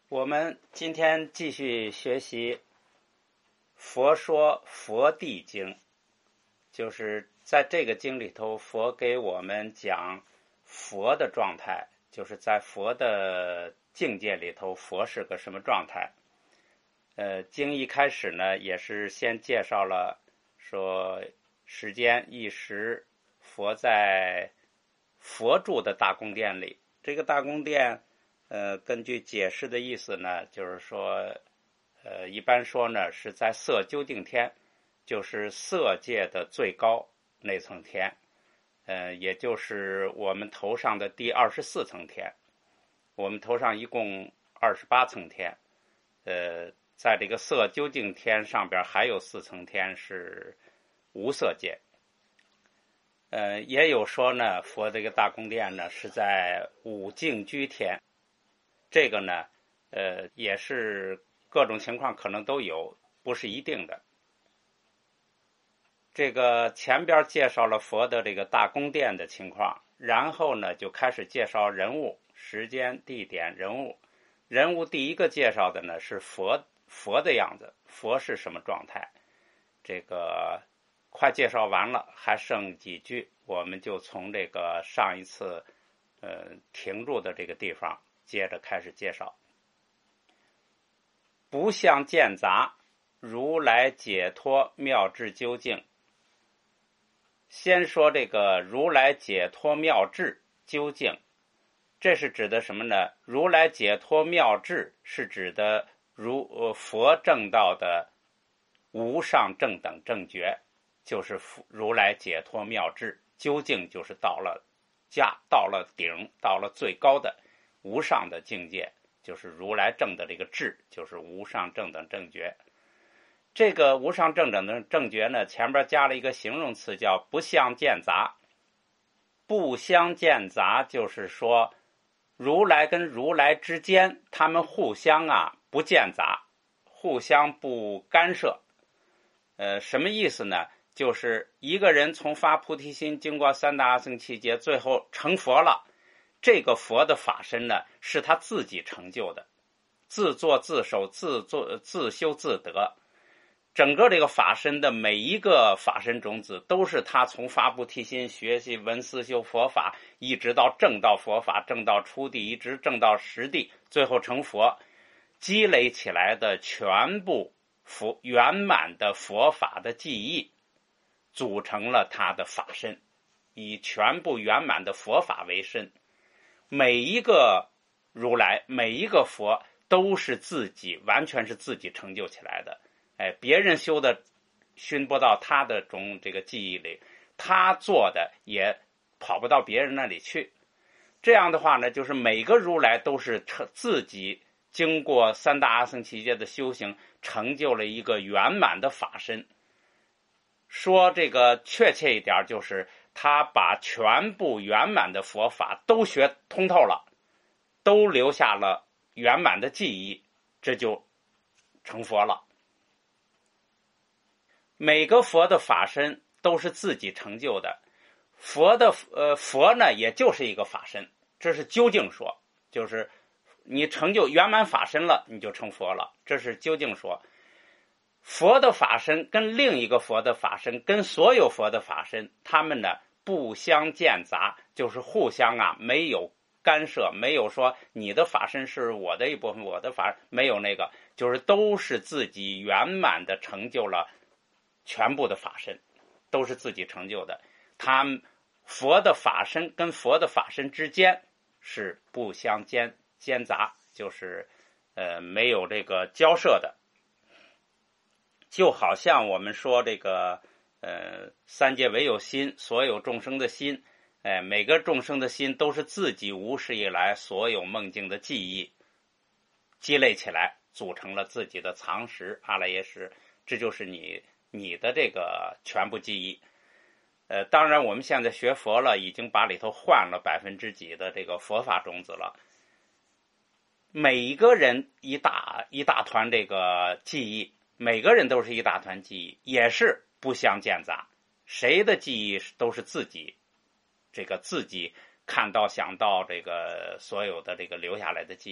我们今天继续学习《佛说佛地经》，就是在这个经里头，佛给我们讲佛的状态，就是在佛的境界里头，佛是个什么状态。经一开始呢，也是先介绍了说时间一时，佛在佛住的大宫殿里，这个大宫殿根据解释的意思呢，就是说一般说呢是在色究竟天，就是色界的最高那层天，也就是我们头上的第24层天。我们头上一共28层天，在这个色究竟天上边还有4层天是无色界。也有说呢，佛这个大宫殿呢是在五净居天，这个呢也是各种情况可能都有，不是一定的。这个前边介绍了佛的这个大宫殿的情况，然后呢就开始介绍人物、时间、地点、人物。人物第一个介绍的呢是佛的样子，佛是什么状态，这个快介绍完了，还剩几句，我们就从这个上一次停住的这个地方接着开始介绍。不相见杂，如来解脱妙智究竟。先说这个如来解脱妙智究竟，这是指的什么呢？如来解脱妙智是指的佛正道的无上正等正觉，就是如来解脱妙智。究竟就是到了顶，到了最高的无上的境界，就是如来正的这个智，就是无上正等正觉。这个无上正等的正觉呢，前边加了一个形容词叫不相见杂。不相见杂就是说如来跟如来之间，他们互相不见杂，互相不干涉。什么意思呢？就是一个人从发菩提心，经过三大阿僧祇劫，最后成佛了。这个佛的法身呢，是他自己成就的，自作自受，自修自得。整个这个法身的每一个法身种子，都是他从发菩提心学习闻思修佛法，一直到证到佛法，证到初地，一直证到实地，最后成佛，积累起来的全部圆满的佛法的记忆，组成了他的法身，以全部圆满的佛法为身。每一个如来，每一个佛都是完全是自己成就起来的。别人修的熏不到他的这个记忆里，他做的也跑不到别人那里去。这样的话呢，就是每个如来都是自己经过三大阿僧祇劫的修行，成就了一个圆满的法身。说这个确切一点，就是他把全部圆满的佛法都学通透了，都留下了圆满的记忆，这就成佛了。每个佛的法身都是自己成就的，佛呢也就是一个法身，这是究竟说，就是你成就圆满法身了，你就成佛了，这是究竟说。佛的法身跟另一个佛的法身，跟所有佛的法身，他们呢不相间杂，就是互相没有干涉，没有说你的法身是我的一部分，我的法没有那个，就是都是自己圆满的成就了全部的法身，都是自己成就的。佛的法身跟佛的法身之间是不相间杂，就是没有这个交涉的。就好像我们说这个三界唯有心，所有众生的心，每个众生的心都是自己无始以来所有梦境的记忆积累起来，组成了自己的藏识阿赖耶识，这就是你的这个全部记忆。当然我们现在学佛了，已经把里头换了几% 的这个佛法种子了。每一个人一大团这个记忆，每个人都是一大团记忆，也是不相间杂，谁的记忆都是自己看到想到这个所有的这个留下来的记忆，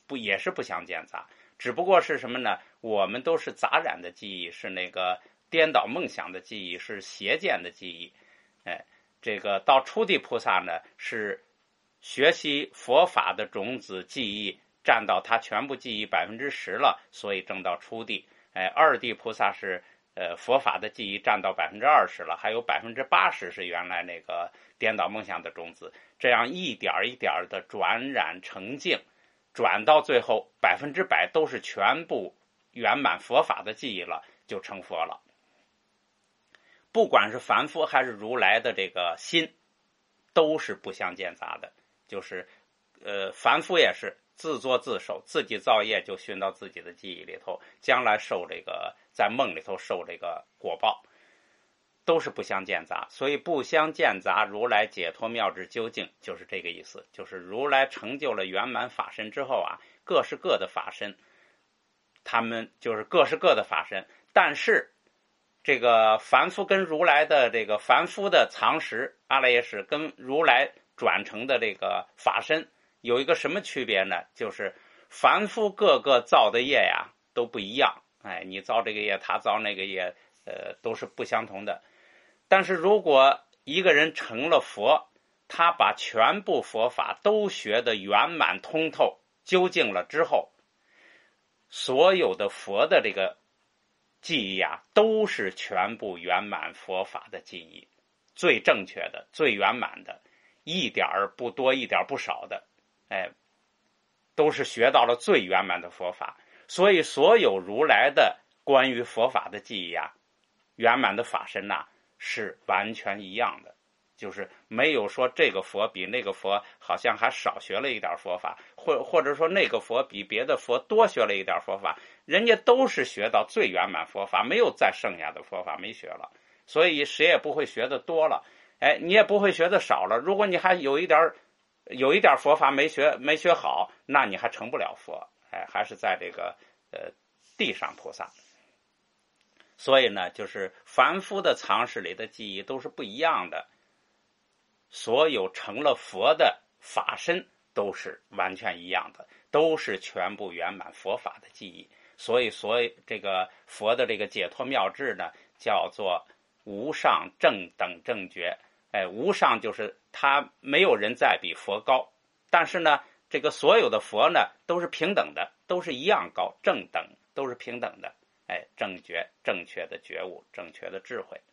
也是不相见杂，只不过是什么呢？我们都是杂染的记忆，是那个颠倒梦想的记忆，是邪见的记忆。这个到初地菩萨呢，是学习佛法的种子记忆占到他全部记忆10%了，所以证到初地。二地菩萨是佛法的记忆占到20%了，还有80%是原来那个颠倒梦想的种子，这样一点一点的转染成净，转到最后100%都是全部圆满佛法的记忆了，就成佛了。不管是凡夫还是如来的这个心，都是不相见杂的。就是凡夫也是自作自受，自己造业就熏到自己的记忆里头，将来受这个在梦里头受这个果报，都是不相见杂。所以不相见杂，如来解脱妙智究竟，就是这个意思。就是如来成就了圆满法身之后啊，各是各的法身，他们就是各是各的法身，但是这个凡夫跟如来的这个凡夫的藏识阿赖耶识跟如来转成的这个法身有一个什么区别呢？就是凡夫各个造的业呀都不一样，你造这个业，他造那个业，都是不相同的。但是如果一个人成了佛，他把全部佛法都学得圆满通透究竟了之后，所有的佛的这个记忆啊，都是全部圆满佛法的记忆，最正确的，最圆满的，一点不多一点不少的，都是学到了最圆满的佛法。所以所有如来的关于佛法的记忆啊，圆满的法身啊，是完全一样的，就是没有说这个佛比那个佛好像还少学了一点佛法，或者说那个佛比别的佛多学了一点佛法，人家都是学到最圆满佛法，没有再剩下的佛法没学了。所以谁也不会学的多了，你也不会学的少了。如果你还有一点佛法没学好，那你还成不了佛，还是在这个地上菩萨。所以呢，就是凡夫的藏识里的记忆都是不一样的，所有成了佛的法身都是完全一样的，都是全部圆满佛法的记忆。所以这个佛的这个解脱妙智呢，叫做无上正等正觉。无上就是他没有人再比佛高，但是呢，这个所有的佛呢都是平等的，都是一样高，正等都是平等的。正觉，正确的觉悟，正确的智慧。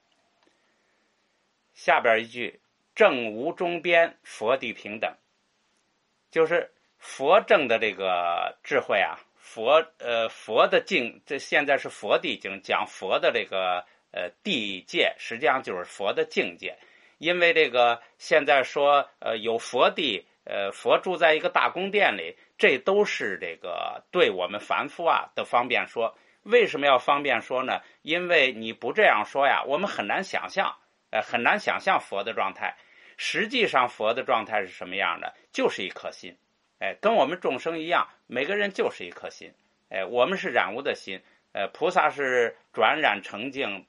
下边一句，正无中边，佛地平等，就是佛正的这个智慧啊，佛的境，这现在是佛地经，讲佛的这个地界，实际上就是佛的境界。因为这个现在说有佛地，佛住在一个大宫殿里，这都是这个对我们凡夫啊的方便说。为什么要方便说呢？因为你不这样说呀，我们很难想象，很难想象佛的状态。实际上佛的状态是什么样的？就是一颗心，跟我们众生一样，每个人就是一颗心，我们是染污的心，菩萨是转染成净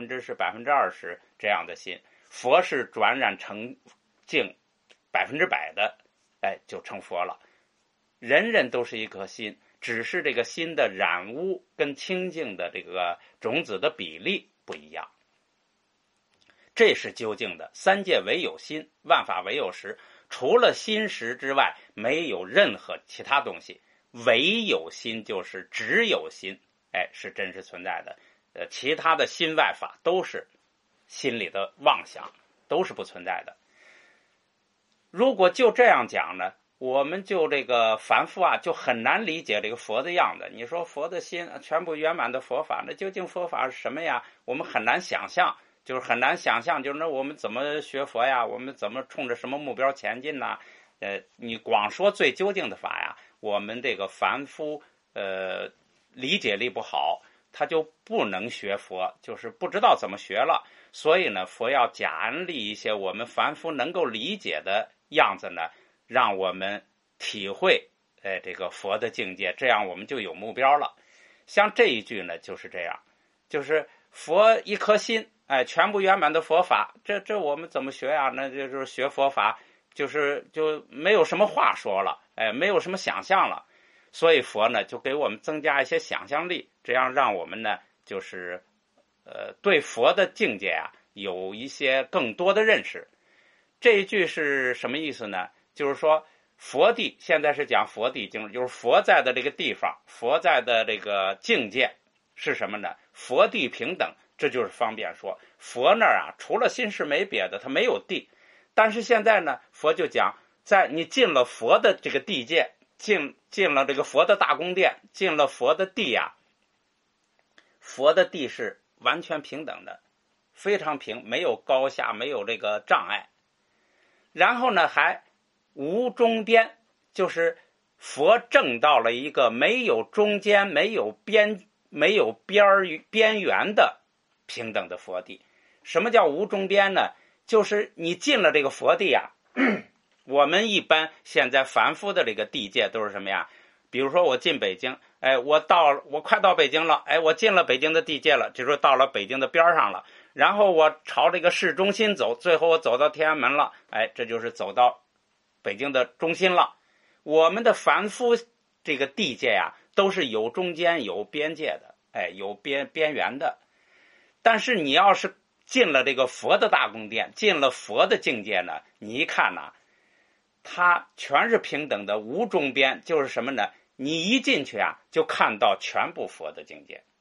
10%、20%这样的心，佛是转染成净100%的，就成佛了。人人都是一颗心，只是这个心的染污跟清净的这个种子的比例不一样。这是究竟的，三界唯有心，万法唯有实，除了心识之外，没有任何其他东西。唯有心就是只有心，是真实存在的。其他的心外法都是心里的妄想，都是不存在的。如果就这样讲呢，我们就这个凡夫啊，就很难理解这个佛的样子。你说佛的心全部圆满的佛法，那究竟佛法是什么呀？我们很难想象，就是很难想象，就是那我们怎么学佛呀？我们怎么冲着什么目标前进呢？你光说最究竟的法呀，我们这个凡夫理解力不好，他就不能学佛，就是不知道怎么学了。所以呢，佛要假安立一些我们凡夫能够理解的样子呢，让我们体会这个佛的境界，这样我们就有目标了。像这一句呢就是这样，就是佛一颗心，全部圆满的佛法，这我们怎么学呀？那就是学佛法，就没有什么话说了，没有什么想象了。 所以佛呢就给我们增加一些想象力，这样让我们呢就是对佛的境界啊有一些更多的认识。这一句是什么意思呢？就是说佛地，现在是讲佛地经，就是佛在的这个地方，佛在的这个境界是什么呢？佛地平等，这就是方便说佛那儿啊除了心是没别的，它没有地。但是现在呢佛就讲，在你进了佛的这个地界，进了这个佛的大宫殿，进了佛的地啊，佛的地是完全平等的，非常平，没有高下，没有这个障碍。然后呢还无中边，就是佛证到了一个没有中间没有边缘的平等的佛地。什么叫无中边呢？就是你进了这个佛地啊，我们一般现在凡夫的这个地界都是什么呀？比如说我进北京，我快到北京了，我进了北京的地界了，就是说到了北京的边上了，然后我朝这个市中心走，最后我走到天安门了，这就是走到北京的中心了。我们的凡夫这个地界啊都是有中间有边界的，有边缘的。但是你要是进了这个佛的大宫殿，进了佛的境界呢，你一看呢，它全是平等的，无中边，就是什么呢？你一进去啊就看到全部佛的境界。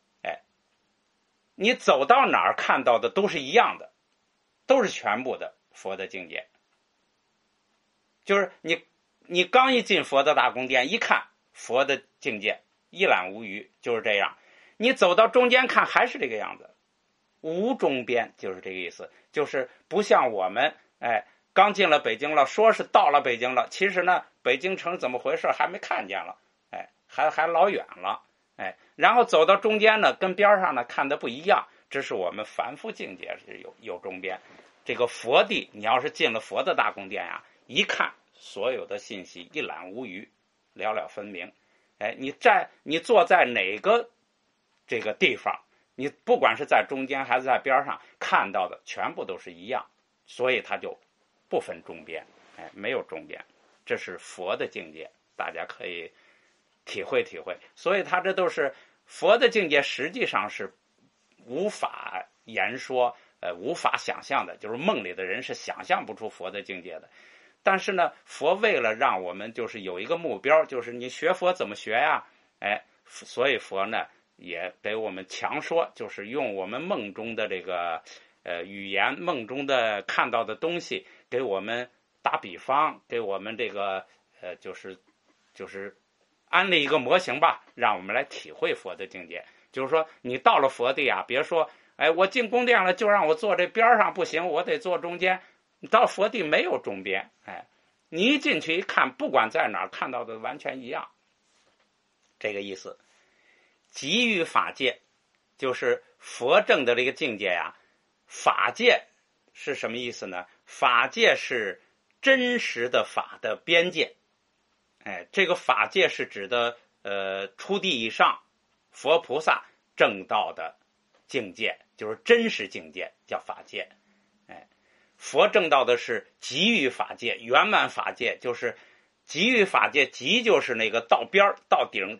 你走到哪儿看到的都是一样的，都是全部的佛的境界。就是你刚一进佛的大宫殿，一看佛的境界一览无余，就是这样。你走到中间看还是这个样子，无中边，就是这个意思。就是不像我们刚进了北京了，说是到了北京了，其实呢北京城怎么回事还没看见了，还老远了，然后走到中间呢跟边上呢看的不一样。这是我们凡夫境界是有中边。这个佛地，你要是进了佛的大宫殿呀，一看所有的信息一览无余，了了分明。你坐在哪个这个地方，你不管是在中间还是在边上，看到的全部都是一样，所以它就不分中边，没有中边。这是佛的境界，大家可以体会体会。所以它这都是佛的境界，实际上是无法言说，无法想象的，就是梦里的人是想象不出佛的境界的。但是呢，佛为了让我们就是有一个目标，就是你学佛怎么学呀？所以佛呢也给我们强说，就是用我们梦中的这个语言，梦中的看到的东西，给我们打比方，给我们这个就是安利一个模型吧，让我们来体会佛的境界。就是说你到了佛地啊，别说我进宫殿了就让我坐这边上，不行，我得坐中间。你到佛地没有中边，你一进去一看，不管在哪儿看到的完全一样，这个意思。极于法界，就是佛正的这个境界呀。法界是什么意思呢？法界是真实的法的边界。这个法界是指的初地以上佛菩萨正道的境界，就是真实境界，叫法界。佛正道的是极于法界，圆满法界，就是极于法界，极就是那个到边到顶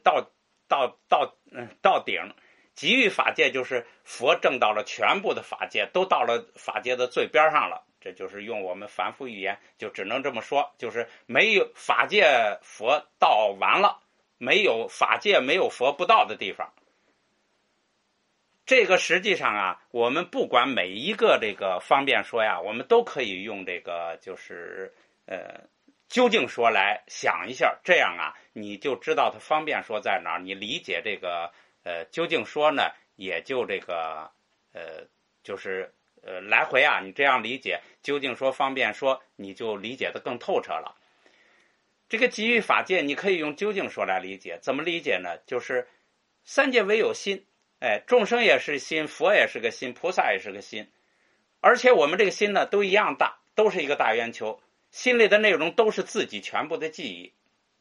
到顶，极于法界就是佛正到了全部的法界，都到了法界的最边上了。这就是用我们凡夫语言就只能这么说，就是没有法界佛到完了，没有法界没有佛不到的地方。这个实际上啊，我们不管每一个这个方便说呀，我们都可以用这个就是究竟说来想一下，这样啊你就知道它方便说在哪儿，你理解这个究竟说呢，也就这个就是来回啊，你这样理解究竟说方便说，你就理解的更透彻了。这个极于法界，你可以用究竟说来理解，怎么理解呢？就是三界唯有心。众生也是心，佛也是个心，菩萨也是个心，而且我们这个心呢都一样大，都是一个大圆球，心里的内容都是自己全部的记忆。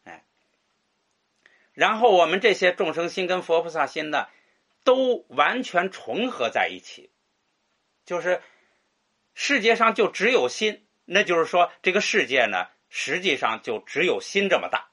然后我们这些众生心跟佛菩萨心呢都完全重合在一起，就是世界上就只有心，那就是说这个世界呢实际上就只有心这么大。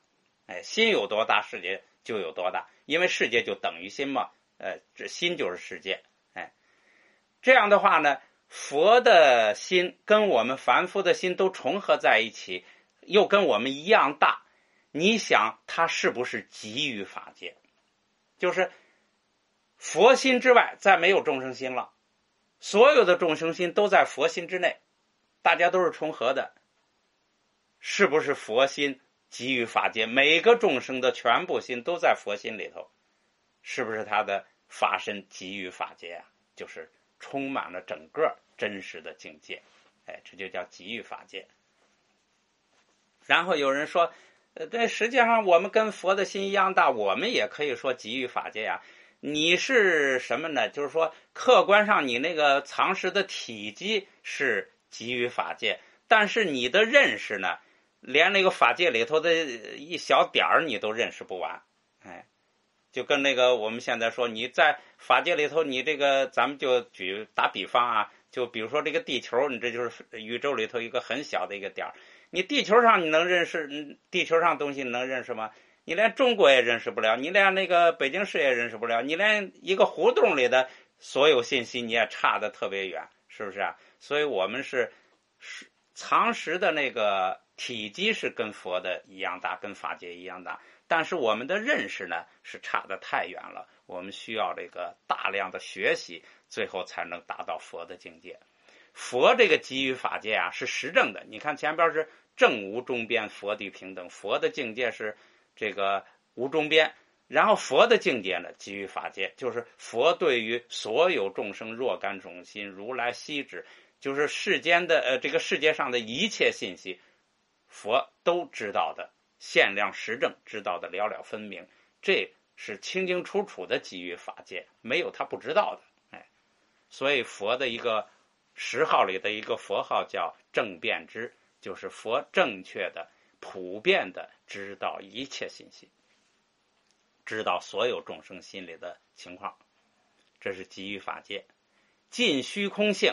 心有多大，世界就有多大，因为世界就等于心嘛，这心就是世界，这样的话呢，佛的心跟我们凡夫的心都重合在一起，又跟我们一样大，你想它是不是极于法界？就是佛心之外再没有众生心了，所有的众生心都在佛心之内，大家都是重合的，是不是佛心极于法界？每个众生的全部心都在佛心里头，是不是他的法身极于法界啊？就是充满了整个真实的境界，这就叫极于法界。然后有人说，对，实际上我们跟佛的心一样大，我们也可以说极于法界呀。你是什么呢？就是说客观上你那个藏识的体积是极于法界，但是你的认识呢，连那个法界里头的一小点儿你都认识不完，就跟那个我们现在说你在法界里头，你这个咱们就打比方啊，就比如说这个地球，你这就是宇宙里头一个很小的一个点儿，你地球上你能认识地球上东西你能认识吗？你连中国也认识不了，你连那个北京市也认识不了，你连一个胡同里的所有信息你也差得特别远，是不是啊？所以我们是藏识的那个体积是跟佛的一样大，跟法界一样大，但是我们的认识呢是差得太远了，我们需要这个大量的学习，最后才能达到佛的境界。佛这个极于法界啊是实证的，你看前边是正无中边，佛地平等，佛的境界是这个无中边，然后佛的境界呢极于法界，就是佛对于所有众生若干种心，如来悉知，就是世间的这个世界上的一切信息，佛都知道的限量实证，知道的了了分明，这是清清楚楚的极于法界，没有他不知道的。所以佛的一个十号里的一个佛号叫正遍知，就是佛正确的普遍的知道一切信息，知道所有众生心里的情况，这是极于法界。尽虚空性，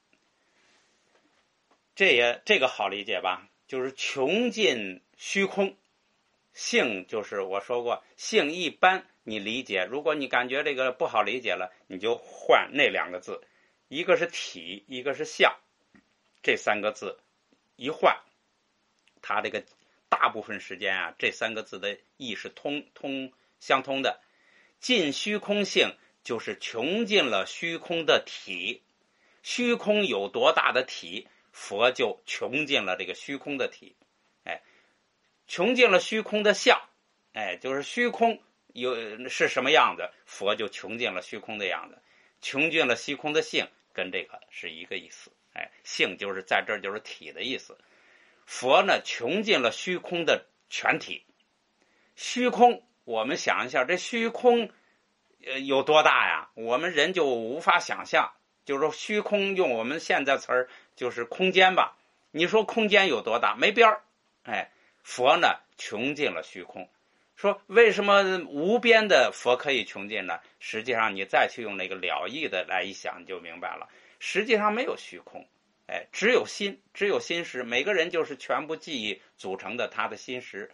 这个好理解吧，就是穷尽虚空。性就是我说过，性一般你理解，如果你感觉这个不好理解了，你就换那两个字，一个是体，一个是相，这三个字一换，它这个大部分时间啊，这三个字的意是相通的。尽虚空性就是穷尽了虚空的体，虚空有多大的体，佛就穷尽了这个虚空的体。穷尽了虚空的相，就是虚空是什么样子，佛就穷尽了虚空的样子。穷尽了虚空的性，跟这个是一个意思。性就是在这儿就是体的意思。佛呢，穷尽了虚空的全体。虚空，我们想一下，这虚空有多大呀？我们人就无法想象。就是说虚空，用我们现在词儿就是空间吧。你说空间有多大？没边儿。佛呢穷尽了虚空。说为什么无边的佛可以穷尽呢？实际上你再去用那个了义的来一想，你就明白了。实际上没有虚空，只有心，只有心识。每个人就是全部记忆组成的他的心识。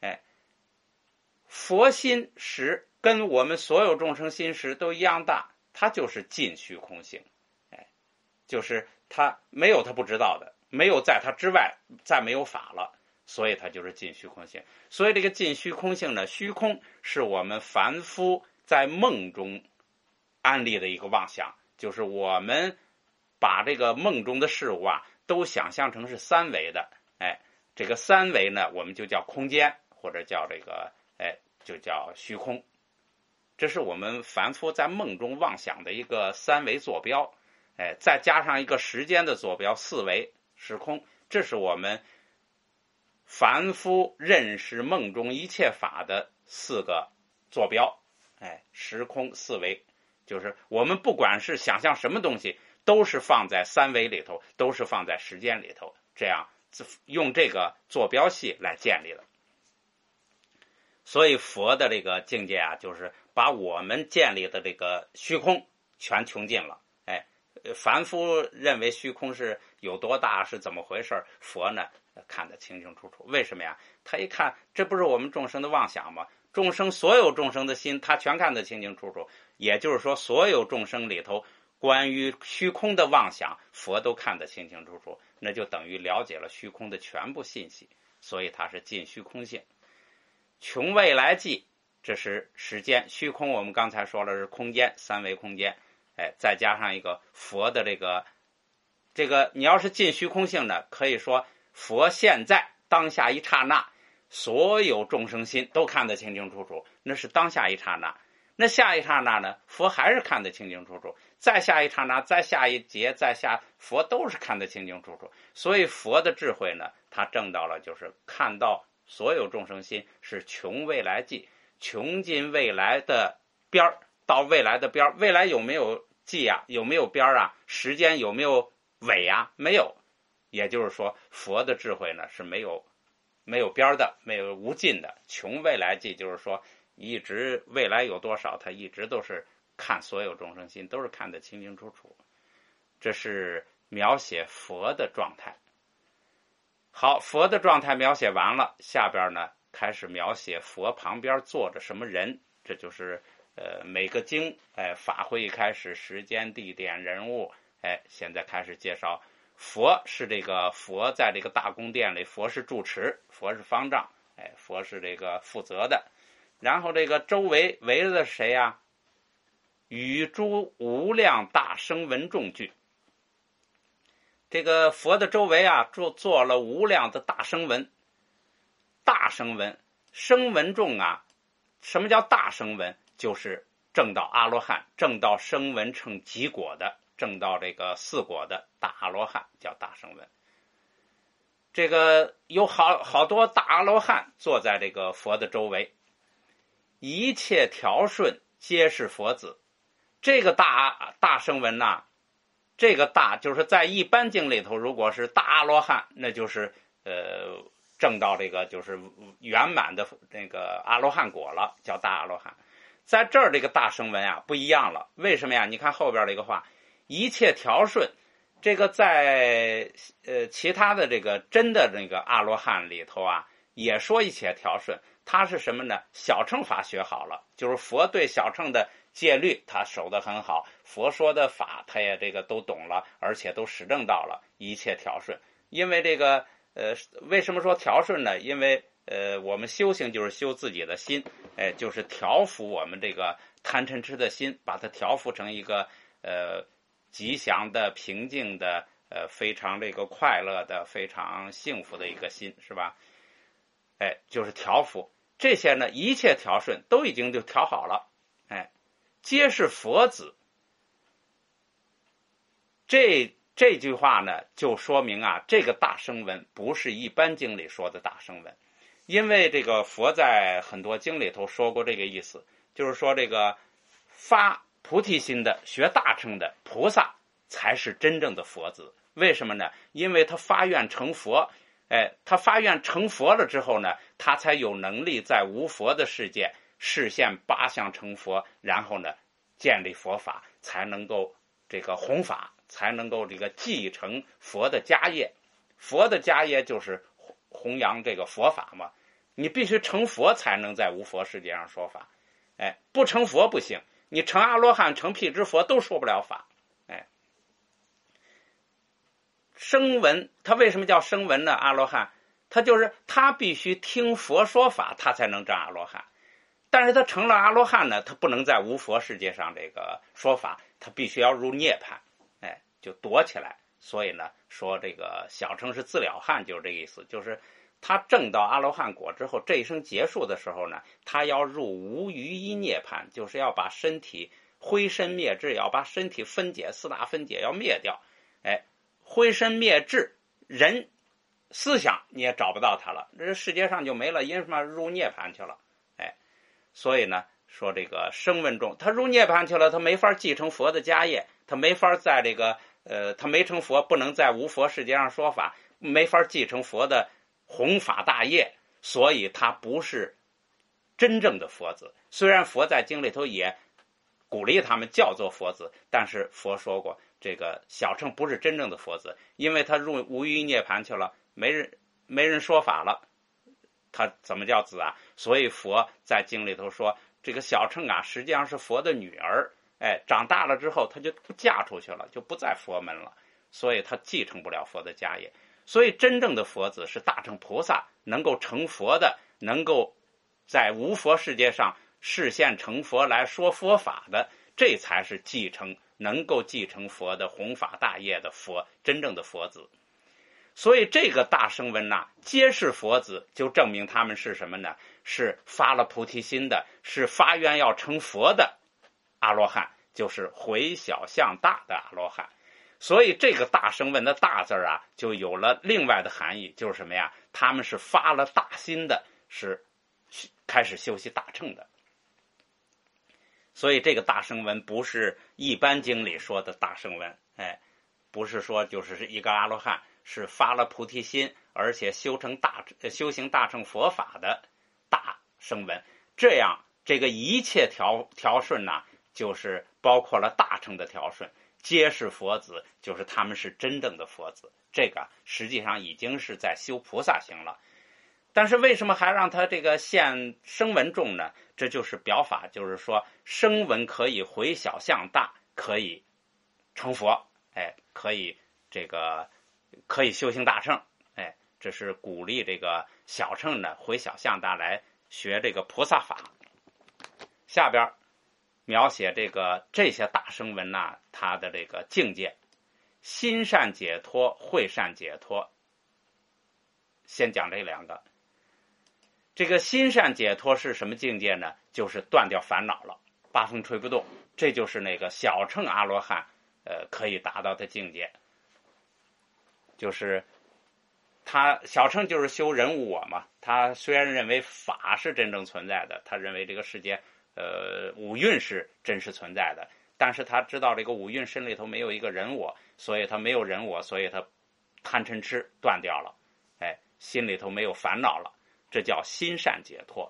佛心识跟我们所有众生心识都一样大，它就是尽虚空性。就是他没有他不知道的，没有在他之外再没有法了，所以它就是尽虚空性。所以这个尽虚空性呢，虚空是我们凡夫在梦中安立的一个妄想，就是我们把这个梦中的事物啊都想象成是三维的。这个三维呢我们就叫空间，或者叫这个就叫虚空。这是我们凡夫在梦中妄想的一个三维坐标，再加上一个时间的坐标，四维时空，这是我们凡夫认识梦中一切法的四个坐标。时空四维，就是我们不管是想象什么东西，都是放在三维里头，都是放在时间里头，这样用这个坐标系来建立的。所以佛的这个境界啊，就是把我们建立的这个虚空全穷尽了。凡夫认为虚空是有多大，是怎么回事，佛呢看得清清楚楚。为什么呀？他一看，这不是我们众生的妄想吗？众生所有众生的心，他全看得清清楚楚。也就是说，所有众生里头关于虚空的妄想，佛都看得清清楚楚，那就等于了解了虚空的全部信息。所以它是尽虚空性。穷未来际，这是时间，虚空我们刚才说了是空间，三维空间，再加上一个佛的这个你要是尽虚空性呢，可以说佛现在当下一刹那，所有众生心都看得清清楚楚，那是当下一刹那。那下一刹那呢，佛还是看得清清楚楚，再下一刹那，再下一劫，再下，佛都是看得清清楚楚。所以佛的智慧呢，他证到了就是看到所有众生心是穷未来际，穷尽未来的边到未来的边，未来有没有际啊？有没有边啊？时间有没有尾啊？没有。也就是说，佛的智慧呢是没有边的，没有无尽的。穷未来际就是说，一直未来有多少，他一直都是看所有众生心，都是看得清清楚楚。这是描写佛的状态。好，佛的状态描写完了，下边呢开始描写佛旁边坐着什么人。这就是每个经法会一开始，时间、地点、人物，现在开始介绍佛是这个佛在这个大宫殿里，佛是住持，佛是方丈，佛是这个负责的。然后这个周围围着的谁呀？与诸无量大声闻众聚。这个佛的周围啊，做了无量的大声闻。大声闻，声闻众啊，什么叫大声闻？就是证到阿罗汉，证到声闻成极果的，证到这个四果的大阿罗汉，叫大声闻。这个有好多大阿罗汉坐在这个佛的周围，一切调顺皆是佛子。这个大声闻呐，这个大就是在一般经里头，如果是大阿罗汉，那就是证到这个就是圆满的那个阿罗汉果了，叫大阿罗汉。在这儿这个大声闻啊不一样了，为什么呀？你看后边这个话，一切调顺，这个在其他的这个真的那个阿罗汉里头啊，也说一切调顺。他是什么呢？小乘法学好了，就是佛对小乘的戒律他守得很好，佛说的法他也这个都懂了，而且都实证到了，一切调顺。因为这个为什么说调顺呢？因为我们修行就是修自己的心，就是调伏我们这个贪嗔痴的心，把它调伏成一个吉祥的、平静的、非常这个快乐的、非常幸福的一个心，是吧？就是调伏。这些呢，一切调顺都已经就调好了，皆是佛子。这句话呢，就说明啊，这个大声闻不是一般经里说的大声闻，因为这个佛在很多经里头说过这个意思，就是说这个发菩提心的、学大乘的菩萨才是真正的佛子。为什么呢？因为他发愿成佛。他发愿成佛了之后呢，他才有能力在无佛的世界示现八相成佛，然后呢建立佛法，才能够这个弘法，才能够这个继承佛的家业。佛的家业就是弘扬这个佛法嘛，你必须成佛才能在无佛世界上说法，不成佛不行，你成阿罗汉、成辟支佛都说不了法。声闻，他为什么叫声闻呢？阿罗汉，他就是他必须听佛说法，他才能证阿罗汉。但是他成了阿罗汉呢，他不能在无佛世界上这个说法，他必须要入涅槃，就躲起来。所以呢，说这个小乘是自了汉，就是这个意思，就是他证到阿罗汉果之后，这一生结束的时候呢，他要入无余一涅槃，就是要把身体灰身灭智，要把身体分解，四大分解要灭掉，灰身灭智，人思想你也找不到他了，这世界上就没了，因为什么？入涅槃去了。所以呢，说这个声闻众，他入涅槃去了，他没法继承佛的家业，他没法在这个他没成佛，不能在无佛世界上说法，没法继承佛的弘法大业，所以他不是真正的佛子。虽然佛在经里头也鼓励他们叫做佛子，但是佛说过，这个小乘不是真正的佛子，因为他入无余涅槃去了，没人没人说法了，他怎么叫子啊？所以佛在经里头说，这个小乘啊，实际上是佛的女儿。长大了之后，他就不嫁出去了，就不在佛门了，所以他继承不了佛的家业。所以真正的佛子是大乘菩萨，能够成佛的，能够在无佛世界上示现成佛来说佛法的，这才是能够继承佛的弘法大业的佛，真正的佛子。所以这个大声闻呐，皆是佛子，就证明他们是什么呢？是发了菩提心的，是发愿要成佛的阿罗汉，就是回小向大的阿罗汉。所以这个大声闻的大字啊，就有了另外的含义，就是什么呀？他们是发了大心的，是开始修习大乘的。所以这个大声闻不是一般经里说的大声闻，不是说就是一个阿罗汉是发了菩提心，而且修行大乘佛法的大声闻。这样这个一切调顺呢，就是包括了大乘的调顺，皆是佛子，就是他们是真正的佛子。这个实际上已经是在修菩萨行了。但是为什么还让他这个现声闻众呢？这就是表法，就是说声闻可以回小向大，可以成佛，可以修行大乘，这是鼓励这个小乘呢回小向大来学这个菩萨法。下边描写这些大声闻呐，他的这个境界，心善解脱，慧善解脱。先讲这两个。这个心善解脱是什么境界呢？就是断掉烦恼了，八风吹不动，这就是那个小乘阿罗汉可以达到的境界。就是他小乘就是修人无我嘛，他虽然认为法是真正存在的，他认为这个世界五蕴是真实存在的，但是他知道这个五蕴身里头没有一个人我，所以他没有人我，所以他贪嗔痴断掉了，心里头没有烦恼了，这叫心善解脱。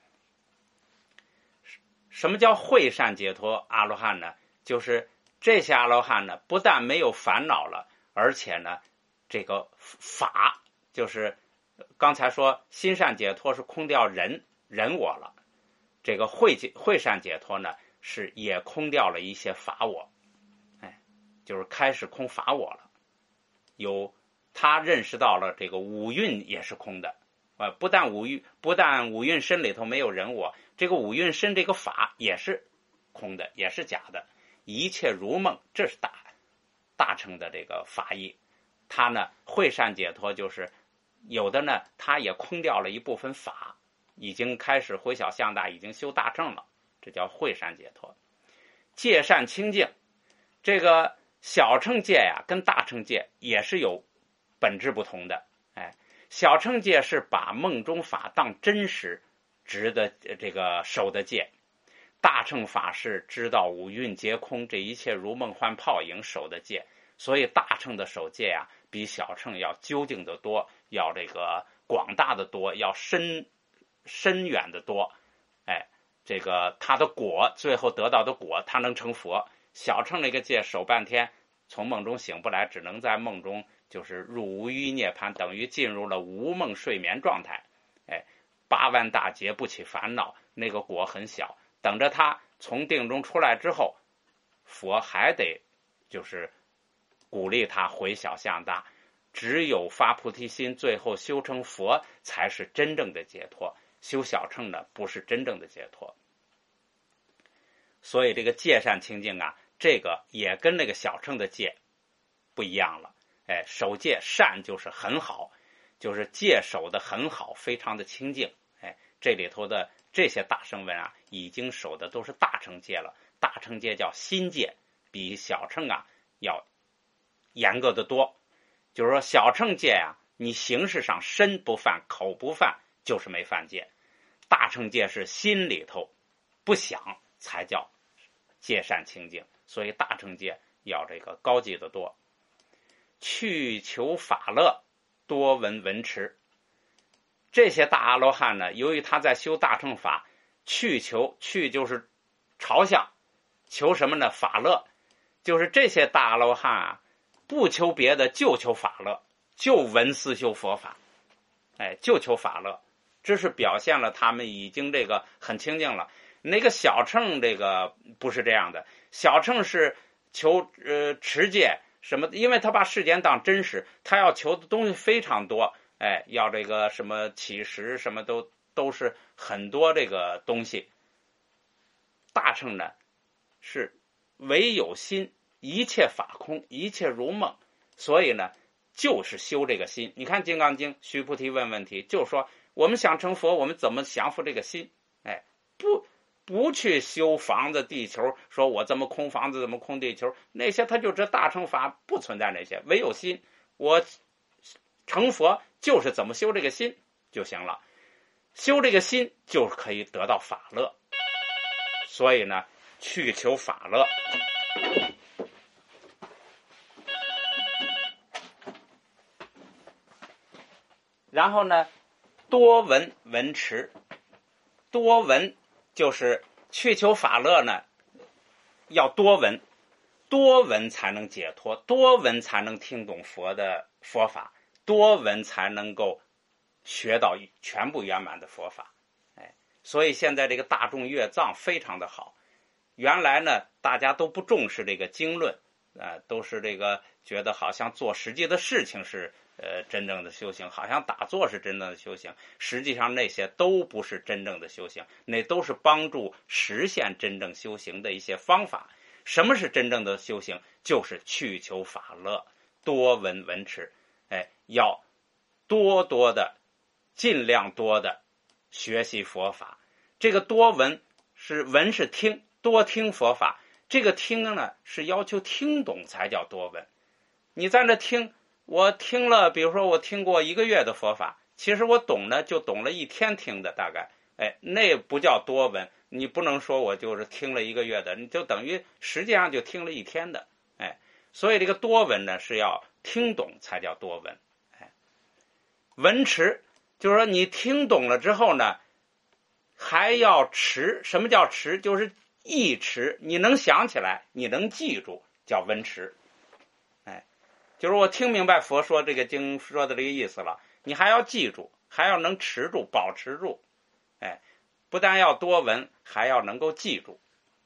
什么叫慧善解脱阿罗汉呢？就是这些阿罗汉呢，不但没有烦恼了，而且呢，这个法就是刚才说心善解脱是空掉人我了，这个慧善解脱呢，是也空掉了一些法我，就是开始空法我了。他认识到了这个五蕴也是空的，不但五蕴身里头没有人我，这个五蕴身这个法也是空的，也是假的，一切如梦，这是大乘的这个法义。他呢慧善解脱，就是有的呢他也空掉了一部分法，已经开始回小向大，已经修大乘了，这叫慧善解脱。戒善清净，这个小乘戒呀跟大乘戒也是有本质不同的。小乘戒是把梦中法当真实执的这个守的戒，大乘法是知道五蕴皆空，这一切如梦幻泡影守的戒。所以大乘的守戒啊，比小乘要究竟的多，要这个广大的多，要深远的多。这个他的果，最后得到的果，他能成佛。小乘那个戒守半天，从梦中醒不来，只能在梦中就是入无余涅槃，等于进入了无梦睡眠状态。8万大劫不起烦恼，那个果很小。等着他从定中出来之后，佛还得就是鼓励他回小向大，只有发菩提心，最后修成佛，才是真正的解脱。修小乘的不是真正的解脱。所以这个戒善清净啊，这个也跟那个小乘的戒不一样了。守戒善就是很好，就是戒守的很好，非常的清净。这里头的这些大声闻啊，已经守的都是大乘戒了。大乘戒叫心戒，比小乘啊要严格的多。就是说小乘戒啊，你形式上身不犯口不犯就是没犯戒，大乘戒是心里头不想才叫戒善清净，所以大乘戒要这个高级的多。去求法乐，多闻持。这些大阿罗汉呢，由于他在修大乘法，去就是朝向，求什么呢？法乐。就是这些大阿罗汉啊，不求别的，就求法乐，就闻思修佛法。 就求法乐，这是表现了他们已经这个很清净了。那个小乘这个不是这样的，小乘是求持戒什么，因为他把世间当真实，他要求的东西非常多，要这个什么乞食什么都是很多这个东西。大乘呢是唯有心，一切法空，一切如梦，所以呢就是修这个心。你看《金刚经》，须菩提问问题，就说我们想成佛，我们怎么降服这个心？不去修房子地球，说我怎么空房子怎么空地球，那些他就这大乘法不存在那些，唯有心。我成佛就是怎么修这个心就行了，修这个心就可以得到法乐。所以呢去求法乐。然后呢多闻闻持，多闻就是去求法乐呢要多闻，多闻才能解脱，多闻才能听懂佛的佛法，多闻才能够学到全部圆满的佛法。所以现在这个大众阅藏非常的好。原来呢大家都不重视这个经论，都是这个觉得好像做实际的事情是真正的修行，好像打坐是真正的修行，实际上那些都不是真正的修行，那都是帮助实现真正修行的一些方法。什么是真正的修行？就是去求法乐，多闻闻持，要多多的尽量多的学习佛法。这个多闻是闻是听，多听佛法，这个听呢是要求听懂才叫多闻。你在那听，我听了，比如说我听过1个月的佛法，其实我懂呢就懂了1天听的大概，那不叫多闻。你不能说我就是听了1个月的，你就等于实际上就听了1天的，所以这个多闻呢是要听懂才叫多闻。闻持就是说你听懂了之后呢还要持。什么叫持？就是忆持，你能想起来，你能记住，叫闻持。就是我听明白佛说这个经说的这个意思了，你还要记住，还要能持住，保持住。不但要多闻，还要能够记住。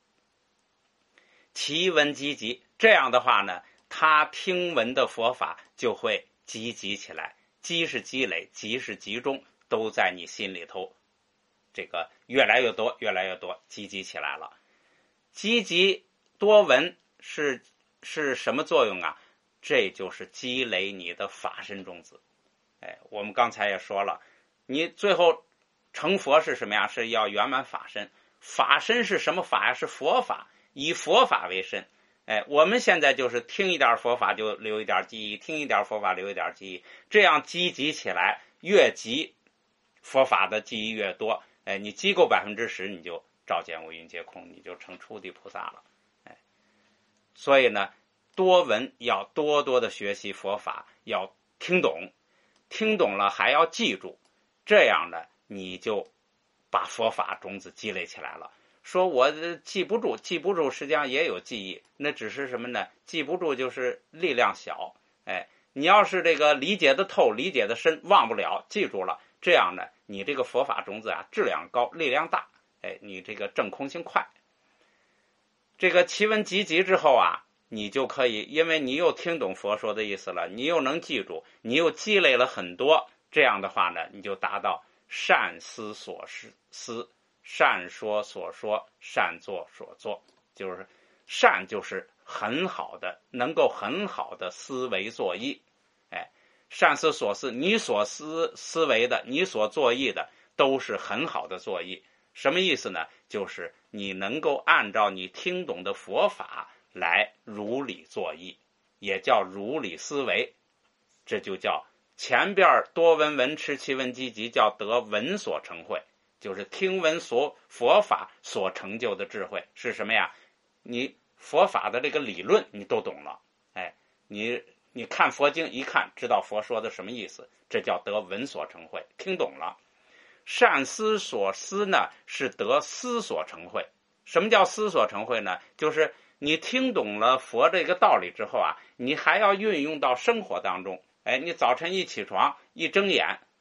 其闻积集，这样的话呢，他听闻的佛法就会积集起来。积是积累，集是集中，都在你心里头，这个越来越多，越来越多，积集起来了。积集多闻是什么作用啊？这就是积累你的法身种子。我们刚才也说了，你最后成佛是什么呀？是要圆满法身。法身是什么法呀？是佛法，以佛法为身。我们现在就是听一点佛法就留一点记忆，听一点佛法留一点记忆，这样积集起来，越积佛法的记忆越多。你积够10%，你就照见五蕴皆空，你就成初地菩萨了。所以呢多闻，要多多的学习佛法，要听懂，听懂了还要记住，这样呢你就把佛法种子积累起来了。说我记不住，实际上也有记忆，那只是什么呢？记不住就是力量小。你要是这个理解的透，理解的深，忘不了，记住了，这样呢你这个佛法种子质量高，力量大，你这个证空性快。这个奇闻积集之后你就可以，因为你又听懂佛说的意思了，你又能记住，你又积累了很多，这样的话呢你就达到善思所思，善说所说，善做所做。就是善就是很好的，能够很好的思维作意。善思所思，你所思维的，你所作意的都是很好的作意。什么意思呢？就是你能够按照你听懂的佛法来如理作意，也叫如理思维。这就叫前边多闻闻持奇闻积集，叫得闻所成慧，就是听闻佛法所成就的智慧是什么呀？你佛法的这个理论你都懂了，你看佛经一看知道佛说的什么意思，这叫得闻所成慧，听懂了。善思所思呢是得思所成慧。什么叫思所成慧呢？就是你听懂了佛这个道理之后你还要运用到生活当中。你早晨一起床一睁眼，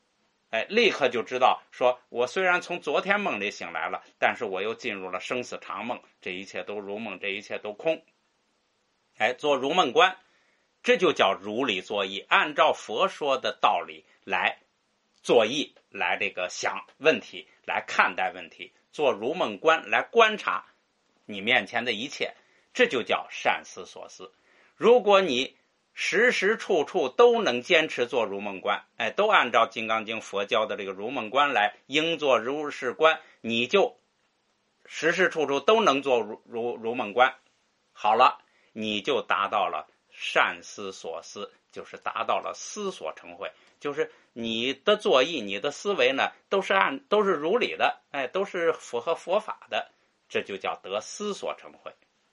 立刻就知道说，我虽然从昨天梦里醒来了，但是我又进入了生死长梦，这一切都如梦，这一切都空。做如梦观，这就叫如理作意，按照佛说的道理来作意，来这个想问题，来看待问题，做如梦观来观察你面前的一切，这就叫善思所思。如果你时时处处都能坚持做如梦观，都按照《金刚经》佛教的这个如梦观来应做如是观，你就时时处处都能做如梦观。好了，你就达到了善思所思，就是达到了思所成慧，就是你的作意，你的思维呢，都是如理的，都是符合佛法的，这就叫得思所成慧。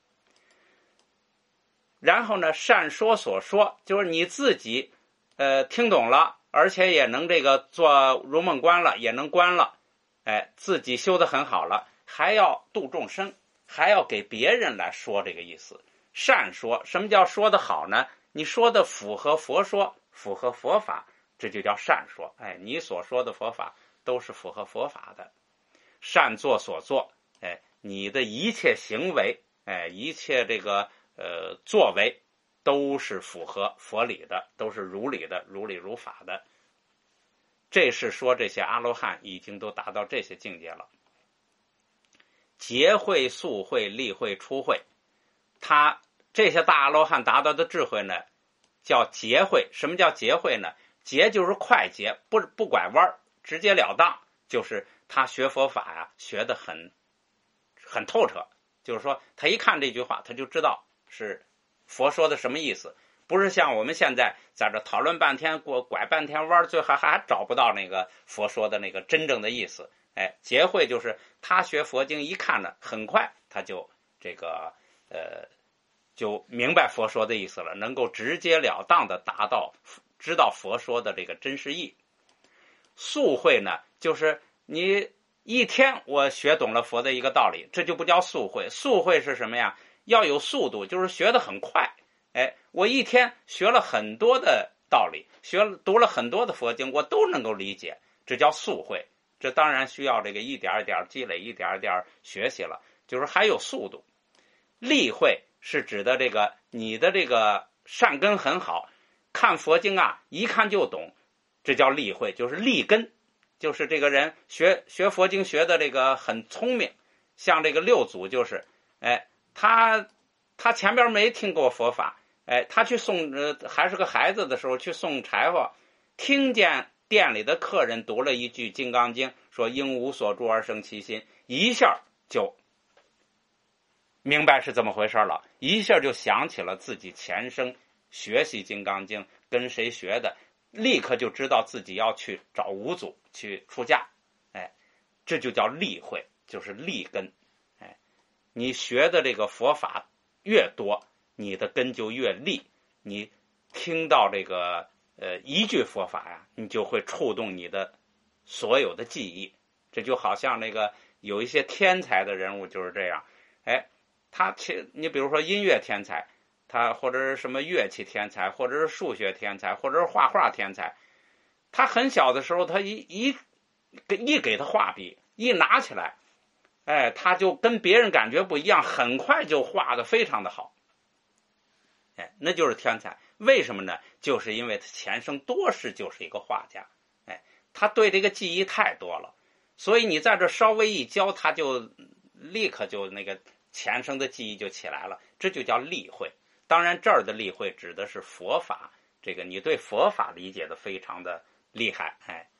然后呢，善说所说，就是你自己听懂了，而且也能这个做如梦观了，也能观了，自己修得很好了，还要度众生，还要给别人来说这个意思。善说，什么叫说得好呢？你说的符合佛说，符合佛法，这就叫善说。你所说的佛法都是符合佛法的。善作所作，你的一切行为，一切这个作为都是符合佛理的，都是如理的，如理如法的。这是说这些阿罗汉已经都达到这些境界了。结慧、速慧、力慧、出慧，他这些大阿罗汉达到的智慧呢，叫结慧。什么叫结慧呢？结就是快捷，不拐弯，直截了当，就是他学佛法呀，学得很透彻。就是说，他一看这句话，他就知道是佛说的什么意思，不是像我们现在在这讨论半天，拐半天弯，最后还找不到那个佛说的那个真正的意思。结慧就是他学佛经一看呢，很快他就这个就明白佛说的意思了，能够直截了当的达到知道佛说的这个真实意。速慧呢，就是你一天我学懂了佛的一个道理，这就不叫速慧。速慧是什么呀？要有速度，就是学得很快。我一天学了很多的道理，读了很多的佛经，我都能够理解，这叫速慧。这当然需要这个一点一点积累，一点一点学习了，就是还有速度。力慧是指的这个你的这个善根很好，看佛经啊一看就懂，这叫力慧，就是力根，就是这个人学佛经学的这个很聪明。像这个六祖就是，他前边没听过佛法，他去送还是个孩子的时候去送柴火，听见店里的客人读了一句《金刚经》，说应无所住而生其心，一下就明白是怎么回事了，一下就想起了自己前生学习《金刚经》跟谁学的，立刻就知道自己要去找五祖去出家。这就叫力慧，就是力根。你学的这个佛法越多，你的根就越利。你听到这个一句佛法呀，你就会触动你的所有的记忆。这就好像那个有一些天才的人物就是这样，你比如说音乐天才，他或者是什么乐器天才，或者是数学天才，或者是画画天才，他很小的时候，他一给他画笔一拿起来，他就跟别人感觉不一样，很快就画得非常的好。那就是天才。为什么呢？就是因为他前生多是就是一个画家，他对这个记忆太多了，所以你在这稍微一教，他就立刻就那个前生的记忆就起来了，这就叫力慧。当然这儿的力慧指的是佛法，这个你对佛法理解的非常的厉害。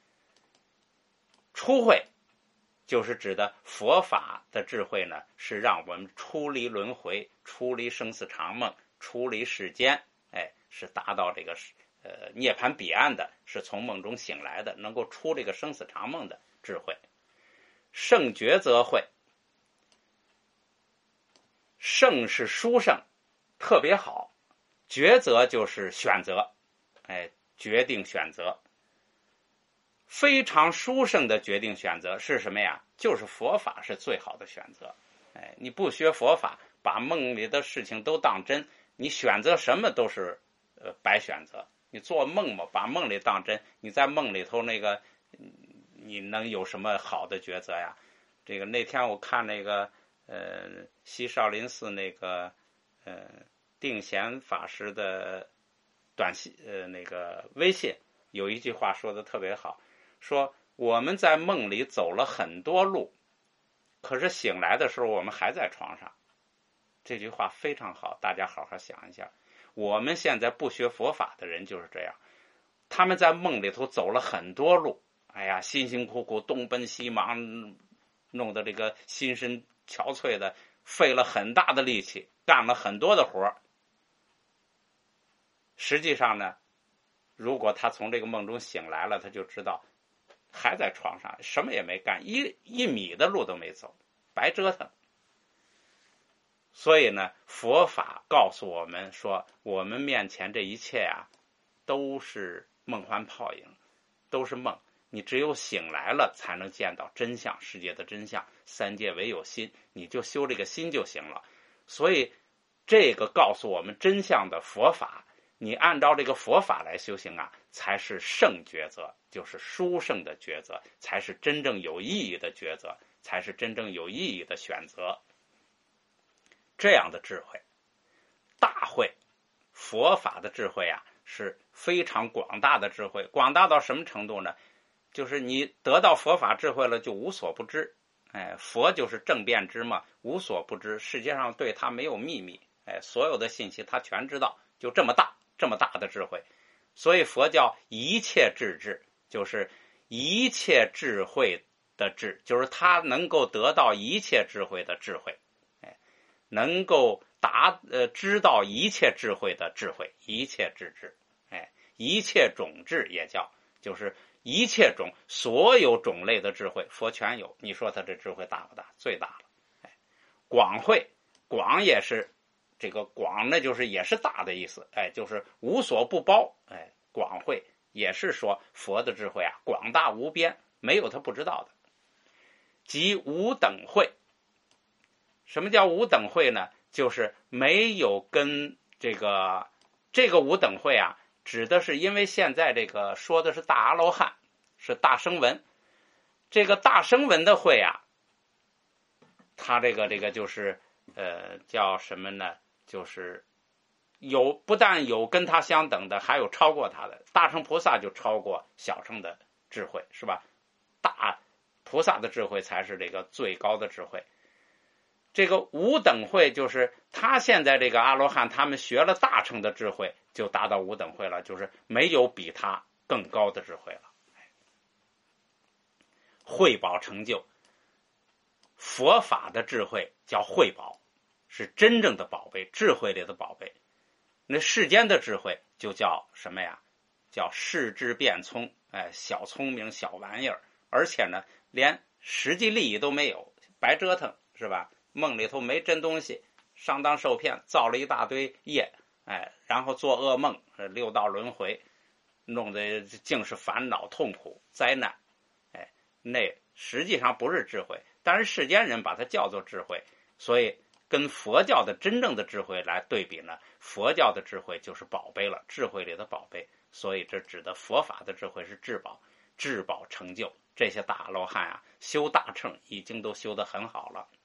出慧就是指的佛法的智慧呢，是让我们出离轮回，出离生死长梦，出离世间，是达到这个涅槃彼岸的，是从梦中醒来的，能够出这个生死长梦的智慧。圣抉择慧，圣是殊胜，特别好，抉择就是选择，决定选择。非常殊胜的决定选择是什么呀？就是佛法是最好的选择。你不学佛法，把梦里的事情都当真，你选择什么都是白选择。你做梦嘛，把梦里当真，你在梦里头那个你能有什么好的抉择呀？这个那天我看那个西少林寺那个定贤法师的那个微信有一句话说的特别好，说我们在梦里走了很多路，可是醒来的时候我们还在床上。这句话非常好，大家好好想一下。我们现在不学佛法的人就是这样，他们在梦里头走了很多路，哎呀，辛辛苦苦东奔西忙，弄得这个心神憔悴的，费了很大的力气，干了很多的活。实际上呢，如果他从这个梦中醒来了，他就知道还在床上，什么也没干，一米的路都没走，白折腾。所以呢，佛法告诉我们说，我们面前这一切啊，都是梦幻泡影，都是梦。你只有醒来了，才能见到真相，世界的真相。三界唯有心，你就修这个心就行了。所以，这个告诉我们真相的佛法，你按照这个佛法来修行啊，才是圣抉择，就是殊胜的抉择，才是真正有意义的抉择，才是真正有意义的选择。这样的智慧，大慧，佛法的智慧啊，是非常广大的智慧。广大到什么程度呢？就是你得到佛法智慧了，就无所不知。佛就是正遍知嘛，无所不知。世界上对他没有秘密，所有的信息他全知道，就这么大的智慧。所以佛叫一切智智，就是一切智慧的智，就是他能够得到一切智慧的智慧。能够知道一切智慧的智慧，一切智智，一切种智也叫，就是一切种，所有种类的智慧，佛全有。你说他这智慧大不大？最大了。广慧，广也是这个广呢，就是也是大的意思，就是无所不包，广慧也是说佛的智慧啊，广大无边，没有他不知道的。即无等慧。什么叫无等慧呢？就是没有跟这个无等慧啊，指的是因为现在这个说的是大阿罗汉，是大声闻。这个大声闻的慧啊，他这个就是叫什么呢？就是不但有跟他相等的，还有超过他的。大乘菩萨就超过小乘的智慧，是吧？大菩萨的智慧才是这个最高的智慧。这个无等慧就是他现在这个阿罗汉，他们学了大乘的智慧，就达到无等慧了，就是没有比他更高的智慧了。慧宝成就，佛法的智慧叫慧宝，是真正的宝贝，智慧里的宝贝。那世间的智慧就叫什么呀？叫世智变聪，小聪明小玩意儿，而且呢，连实际利益都没有，白折腾，是吧？梦里头没真东西，上当受骗，造了一大堆业，然后做噩梦，六道轮回，弄得尽是烦恼、痛苦、灾难，那实际上不是智慧，但是世间人把它叫做智慧，所以跟佛教的真正的智慧来对比呢，佛教的智慧就是宝贝了，智慧里的宝贝，所以这指的佛法的智慧是至宝，至宝成就。这些大阿罗汉啊，修大乘已经都修得很好了。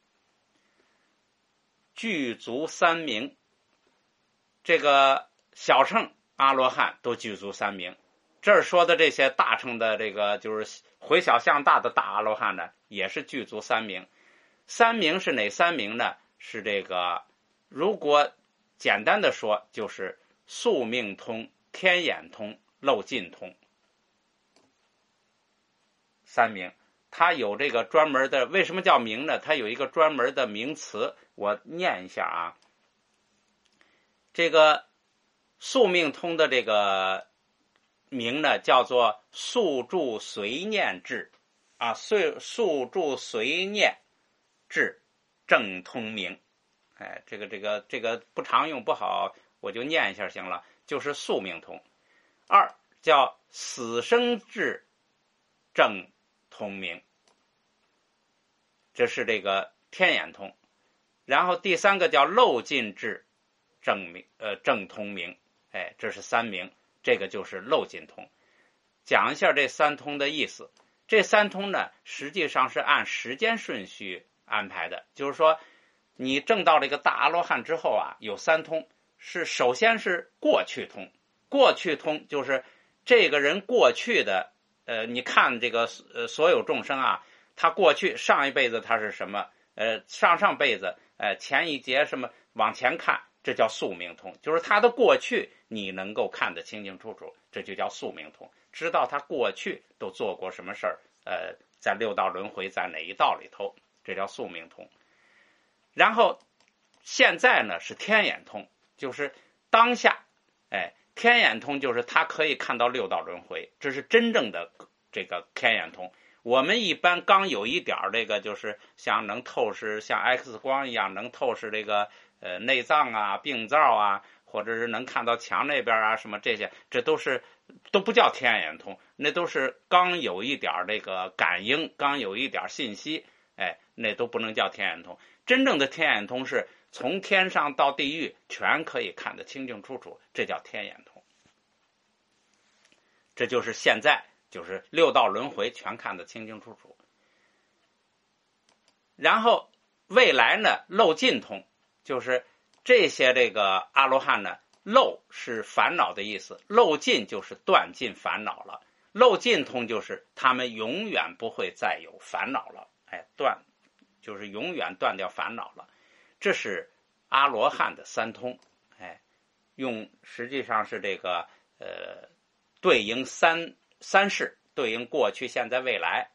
具足三明，这个小乘阿罗汉都具足三明，这儿说的这些大乘的这个就是回小向大的大阿罗汉呢，也是具足三明。三明是哪三明呢？是这个，如果简单的说，就是宿命通、天眼通、漏尽通。三明，它有这个专门的，为什么叫明呢？它有一个专门的名词，我念一下啊。这个宿命通的这个名呢，叫做宿住随念智啊，宿住随念智正通明。这个不常用不好，我就念一下行了，就是宿命通。二叫死生智正通明，这是这个天眼通。然后第三个叫漏尽智正通明，这是三明，这个就是漏尽通。讲一下这三通的意思。 这三通呢，实际上是按时间顺序安排的，就是说，你证到这个大阿罗汉之后啊，有三通，首先是过去通，过去通就是这个人过去的，你看这个所有众生啊，他过去上一辈子他是什么，上辈子，前一劫什么往前看，这叫宿命通，就是他的过去你能够看得清清楚楚，这就叫宿命通，知道他过去都做过什么事儿，在六道轮回在哪一道里头，这叫宿命通。然后现在呢是天眼通，就是当下，天眼通就是他可以看到六道轮回，这是真正的这个天眼通。我们一般刚有一点这个，就是像能透视，像 X 光一样能透视这个内脏啊、病灶啊，或者是能看到墙那边啊什么这些，这都不叫天眼通，那都是刚有一点这个感应，刚有一点信息，那都不能叫天眼通。真正的天眼通是从天上到地狱全可以看得清清楚楚，这叫天眼通。这就是现在，就是六道轮回全看得清清楚楚。然后未来呢，漏尽通，就是这些这个阿罗汉呢，漏是烦恼的意思，漏尽就是断尽烦恼了，漏尽通就是他们永远不会再有烦恼了，断就是永远断掉烦恼了。这是阿罗汉的三通，实际上是这个对应三世，对应过去、现在、未来。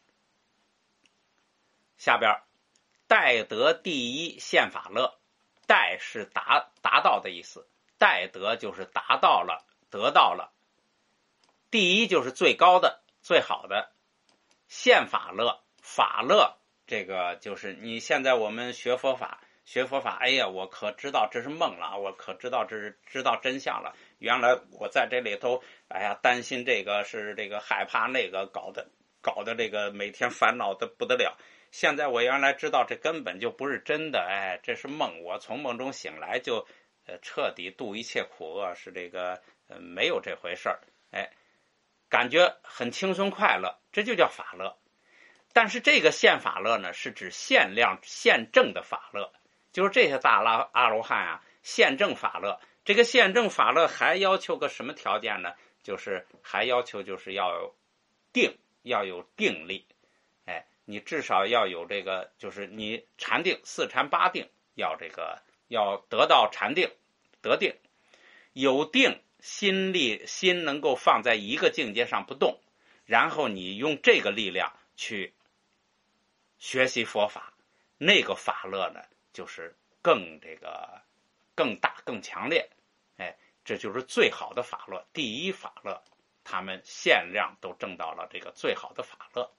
下边待得第一现法乐，待是达到的意思，待得就是达到了、得到了。第一就是最高的、最好的。现法乐，法乐这个就是你现在我们学佛法，哎呀，我可知道这是梦了，我可知道这是知道真相了。原来我在这里头，哎呀，担心这个是这个害怕那个，搞得这个每天烦恼的不得了。现在我原来知道这根本就不是真的，这是梦。我从梦中醒来就彻底度一切苦厄，是这个没有这回事儿，感觉很轻松快乐，这就叫法乐。但是这个现法乐呢，是指现量现证的法乐，就是这些大阿罗汉啊，现证法乐。这个现证法乐还要求个什么条件呢？就是还要求就是要有定力，你至少要有这个，就是你禅定四禅八定，要得到禅定得定，有定心能够放在一个境界上不动，然后你用这个力量去学习佛法，那个法乐呢，就是更大更强烈，这就是最好的法乐，第一法乐，他们限量都证到了这个最好的法乐。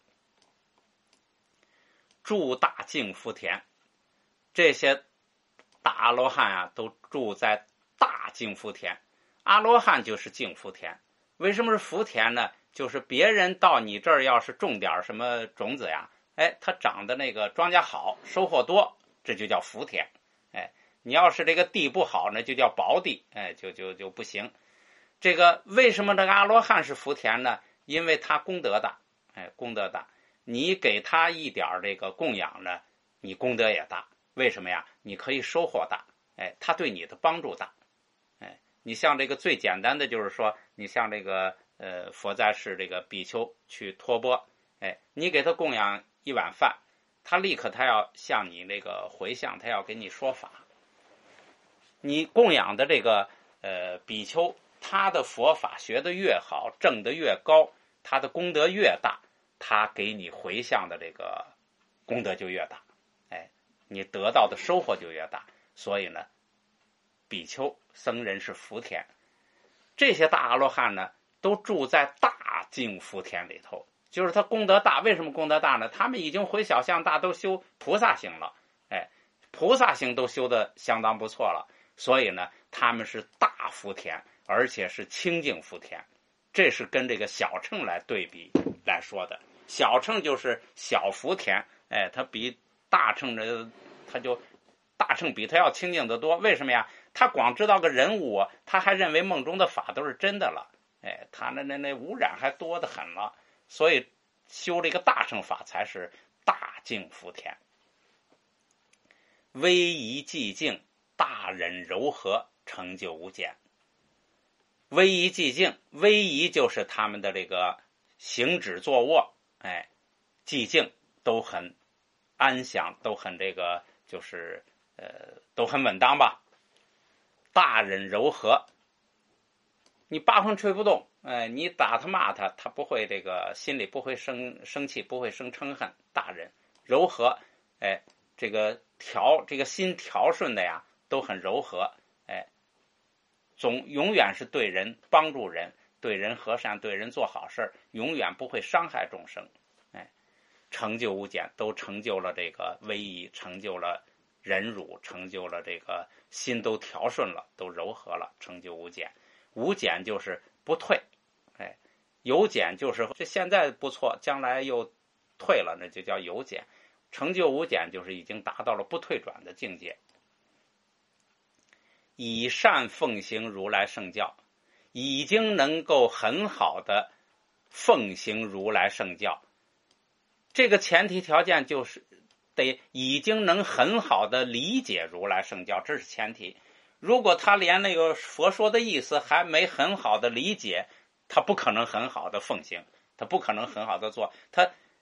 住大净福田，这些大阿罗汉啊，都住在大净福田。阿罗汉就是净福田，为什么是福田呢？就是别人到你这儿要是种点什么种子呀，它长的那个庄稼好，收获多，这就叫福田。你要是这个地不好呢，就叫薄地，就不行。这个为什么这个阿罗汉是福田呢？因为他功德大，功德大。你给他一点这个供养呢，你功德也大。为什么呀？你可以收获大，他对你的帮助大。你像这个最简单的就是说，你像这个佛在世这个比丘去托钵，你给他供养一碗饭，他立刻他要向你那个回向，他要给你说法。你供养的这个比丘，他的佛法学得越好，证得越高，他的功德越大，他给你回向的这个功德就越大，你得到的收获就越大。所以呢，比丘僧人是福田，这些大阿罗汉呢，都住在大净福田里头，就是他功德大。为什么功德大呢？他们已经回小向大，都修菩萨行了，菩萨行都修得相当不错了。所以呢，他们是大福田，而且是清净福田。这是跟这个小乘来对比来说的。小乘就是小福田，它比大乘的，大乘比它要清净得多。为什么呀？他光知道个人物，他还认为梦中的法都是真的了，他那污染还多得很了。所以修这个大乘法才是大净福田。威仪寂静，大忍柔和，成就无间。威仪寂静，威仪就是他们的这个行止坐卧，寂静都很安详，都很这个就是都很稳当吧。大忍柔和，你八风吹不动，你打他骂他，他不会这个心里不会生气，不会生嗔恨。大忍柔和，这个心调顺的呀，都很柔和，永远是对人帮助人，对人和善，对人做好事，永远不会伤害众生。成就无间，都成就了这个威仪，成就了忍辱，成就了这个心都调顺了，都柔和了，成就无间。无减就是不退，有减就是这现在不错，将来又退了，那就叫有减。成就无减就是已经达到了不退转的境界。以善奉行如来圣教，已经能够很好的奉行如来圣教。这个前提条件就是得已经能很好的理解如来圣教，这是前提。如果他连那个佛说的意思还没很好的理解，他不可能很好的奉行，他不可能很好的做，他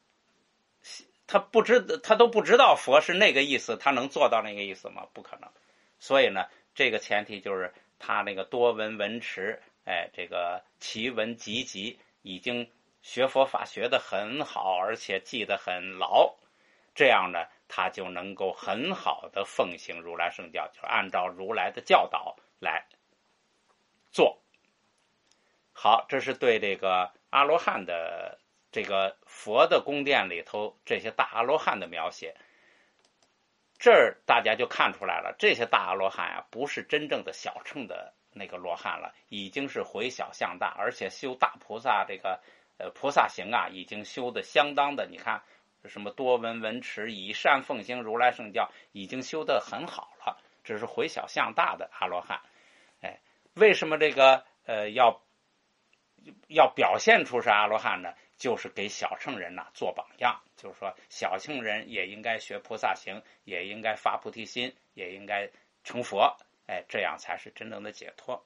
都不知道佛是那个意思，他能做到那个意思吗？不可能。所以呢，这个前提就是他那个多闻闻持，这个奇闻集集，已经学佛法学得很好，而且记得很牢，这样呢，他就能够很好的奉行如来圣教，就是按照如来的教导来做。好，这是对这个阿罗汉的这个佛的宫殿里头这些大阿罗汉的描写。这儿大家就看出来了，这些大阿罗汉啊，不是真正的小乘的那个罗汉了，已经是回小向大，而且修大菩萨这个菩萨行啊，已经修的相当的，你看什么多闻闻持，以善奉行如来圣教，已经修得很好了，这是回小向大的阿罗汉。为什么这个要表现出是阿罗汉呢？就是给小乘人做榜样，就是说小乘人也应该学菩萨行，也应该发菩提心，也应该成佛，这样才是真正的解脱。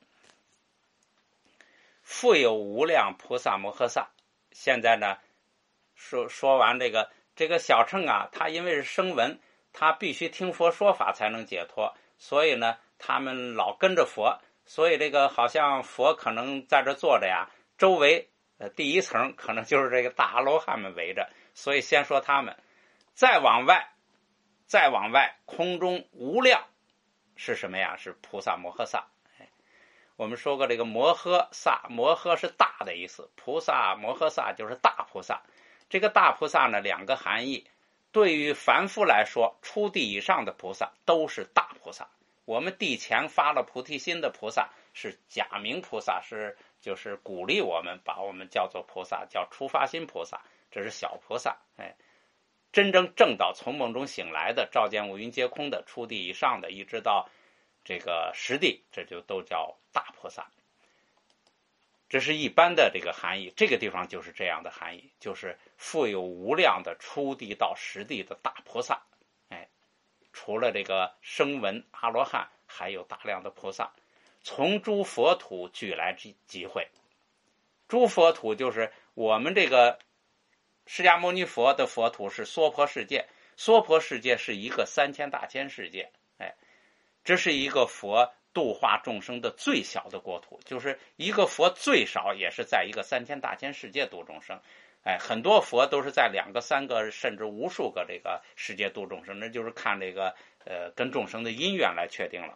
复有无量菩萨摩诃萨。现在呢，说完这个小乘啊，他因为是声闻，他必须听佛说法才能解脱，所以呢，他们老跟着佛，所以这个好像佛可能在这坐着呀，周围第一层可能就是这个大阿罗汉们围着，所以先说他们。再往外，空中无量是什么呀？是菩萨摩诃萨。我们说过这个摩诃萨，摩诃是大的意思，菩萨摩诃萨就是大菩萨。这个大菩萨呢，两个含义。对于凡夫来说，初地以上的菩萨都是大菩萨。我们地前发了菩提心的菩萨是假名菩萨，就是鼓励我们，把我们叫做菩萨，叫初发心菩萨，这是小菩萨。真正正到从梦中醒来的，照见五蕴皆空的，初地以上的，一直到这个实地，这就都叫大菩萨。这是一般的这个含义，这个地方就是这样的含义，就是富有无量的初地到实地的大菩萨。除了这个声闻阿罗汉，还有大量的菩萨，从诸佛土俱来集会。诸佛土就是我们这个释迦牟尼佛的佛土是娑婆世界，娑婆世界是一个3000大千世界，这是一个佛度化众生的最小的国土，就是一个佛最少也是在一个3000大千世界度众生。很多佛都是在2个、3个甚至无数个这个世界度众生，那就是看这个跟众生的因缘来确定了。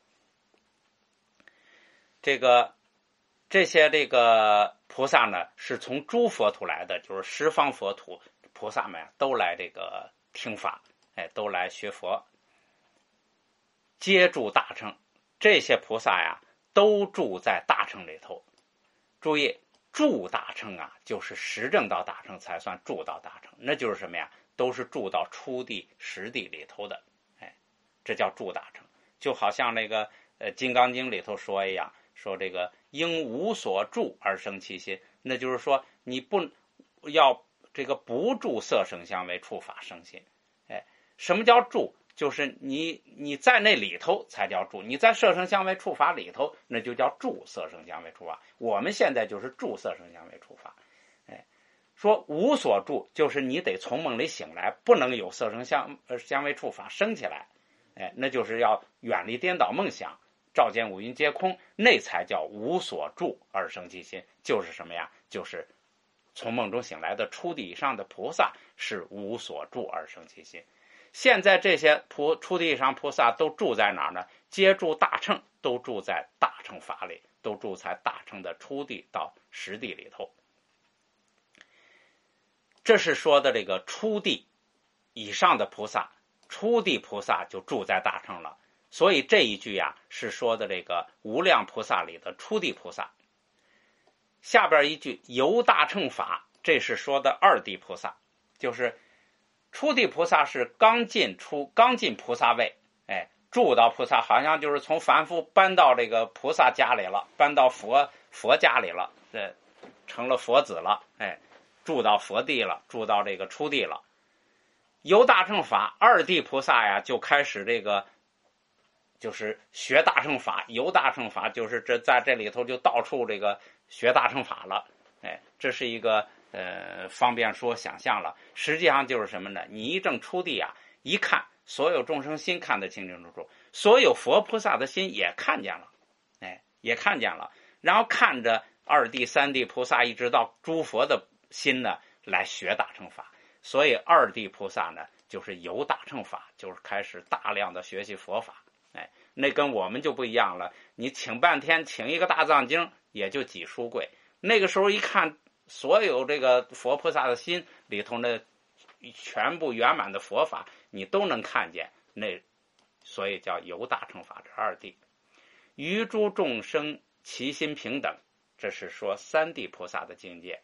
这些这个菩萨呢，是从诸佛土来的，就是十方佛土菩萨们都来这个听法，都来学佛，皆住大乘。这些菩萨呀，都住在大乘里头。注意，住大乘啊，就是实证到大乘才算住到大乘，那就是什么呀？都是住到初地、实地里头的，这叫住大乘。就好像那个《金刚经》里头说一样，说这个应无所住而生其心，那就是说你不要这个不住色声香味触法生心。什么叫住？就是你在那里头才叫住，你在色声香味触法里头，那就叫住色声香味触法。我们现在就是住色声香味触法。说无所住，就是你得从梦里醒来，不能有色声香味触法生起来。那就是要远离颠倒梦想，照见五蕴皆空，那才叫无所住而生其心。就是什么呀？就是从梦中醒来的初地以上的菩萨是无所住而生其心。现在这些初地以上菩萨都住在哪儿呢？皆住大乘，都住在大乘法里，都住在大乘的初地到实地里头。这是说的这个初地以上的菩萨，初地菩萨就住在大乘了。所以这一句呀，是说的这个无量菩萨里的初地菩萨。下边一句游大乘法，这是说的二地菩萨，就是初地菩萨是刚进菩萨位，住到菩萨，好像就是从凡夫搬到这个菩萨家里了，搬到佛家里了，成了佛子了，住到佛地了，住到这个初地了。游大乘法，二地菩萨呀，就开始这个就是学大乘法，游大乘法就是在这里头就到处这个学大乘法了。这是一个方便说想象了。实际上就是什么呢？你一证初地啊，一看所有众生心看得清清楚楚，所有佛菩萨的心也看见了，也看见了，然后看着二地三地菩萨一直到诸佛的心呢来学大乘法。所以二地菩萨呢就是游大乘法，就是开始大量的学习佛法。那跟我们就不一样了，你请半天请一个大藏经也就几书柜，那个时候一看所有这个佛菩萨的心里头呢全部圆满的佛法你都能看见，那所以叫游大乘法。这二地于诸众生其心平等，这是说三地菩萨的境界。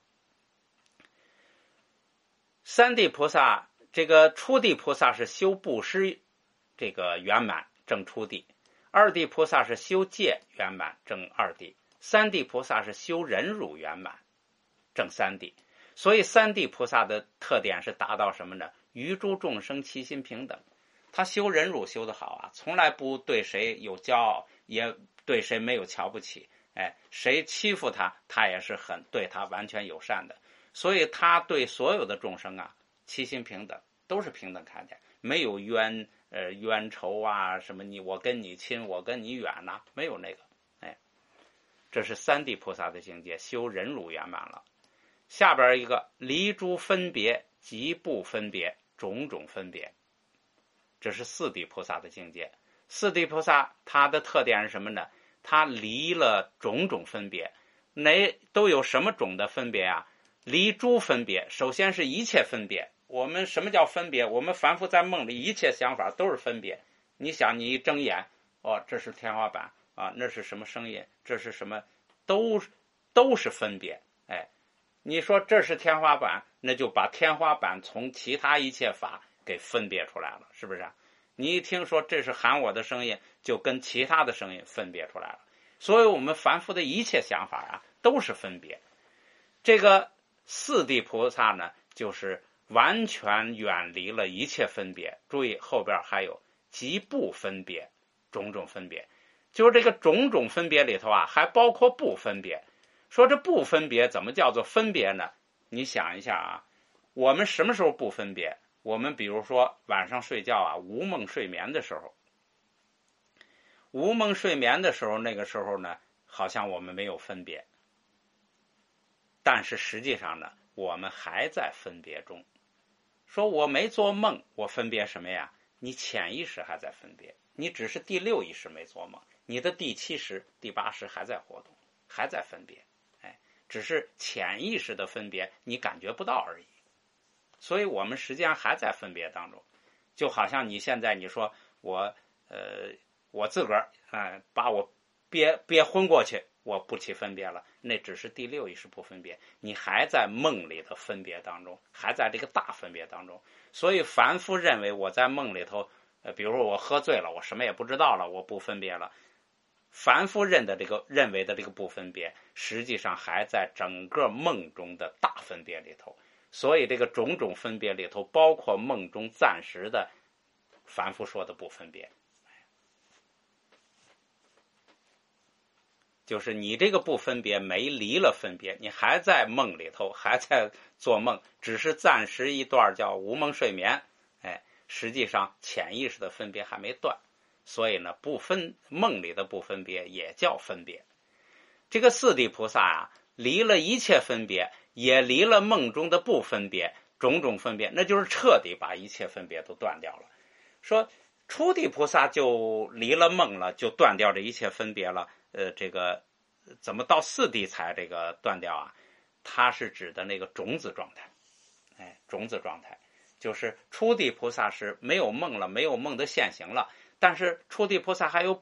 三地菩萨，这个初地菩萨是修布施这个圆满正初地，二地菩萨是修戒圆满正二地，三地菩萨是修忍辱圆满正三地。所以三地菩萨的特点是达到什么呢？于诸众生其心平等。他修忍辱修得好啊，从来不对谁有骄傲，也对谁没有瞧不起。谁欺负他，他也是很对他完全友善的。所以他对所有的众生啊，其心平等，都是平等看见，没有冤仇啊，什么我跟你亲，我跟你远呐，没有那个。这是三地菩萨的境界，修忍辱圆满了。下边一个离诸分别，即不分别，种种分别，这是四地菩萨的境界。四地菩萨它的特点是什么呢？它离了种种分别。都有什么种的分别啊？离诸分别，首先是一切分别。我们什么叫分别？我们凡夫在梦里一切想法都是分别。你想，你一睁眼，这是天花板啊，那是什么声音，这是什么，都是分别。你说这是天花板，那就把天花板从其他一切法给分别出来了，是不是？你一听说这是喊我的声音，就跟其他的声音分别出来了。所以我们凡夫的一切想法啊，都是分别。这个四地菩萨呢，就是完全远离了一切分别。注意后边还有即不分别，种种分别。就是这个种种分别里头啊，还包括不分别。说这不分别怎么叫做分别呢？你想一下啊，我们什么时候不分别？我们比如说晚上睡觉啊，无梦睡眠的时候，无梦睡眠的时候，那个时候呢，好像我们没有分别，但是实际上呢，我们还在分别中。说我没做梦，我分别什么呀？你潜意识还在分别，你只是第六意识没做梦，你的第七识、第八识还在活动，还在分别。只是潜意识的分别你感觉不到而已。所以我们实际上还在分别当中。就好像你现在你说我自个儿把我憋昏过去，我不起分别了，那只是第六意识不分别，你还在梦里的分别当中，还在这个大分别当中。所以凡夫认为我在梦里头比如说我喝醉了，我什么也不知道了，我不分别了。凡夫认为的这个不分别，实际上还在整个梦中的大分别里头。 所以这个种种分别里头包括梦中暂时的凡夫说的不分别，就是你这个不分别没离了分别，你还在梦里头，还在做梦，只是暂时一段叫无梦睡眠，实际上潜意识的分别还没断，所以呢，不分梦里的不分别也叫分别。这个四谛菩萨啊，离了一切分别，也离了梦中的不分别，种种分别，那就是彻底把一切分别都断掉了。说初地菩萨就离了梦了，就断掉这一切分别了。这个怎么到四谛才这个断掉啊？它是指的那个种子状态，种子状态。就是初地菩萨是没有梦了，没有梦的现行了，但是初地菩萨还有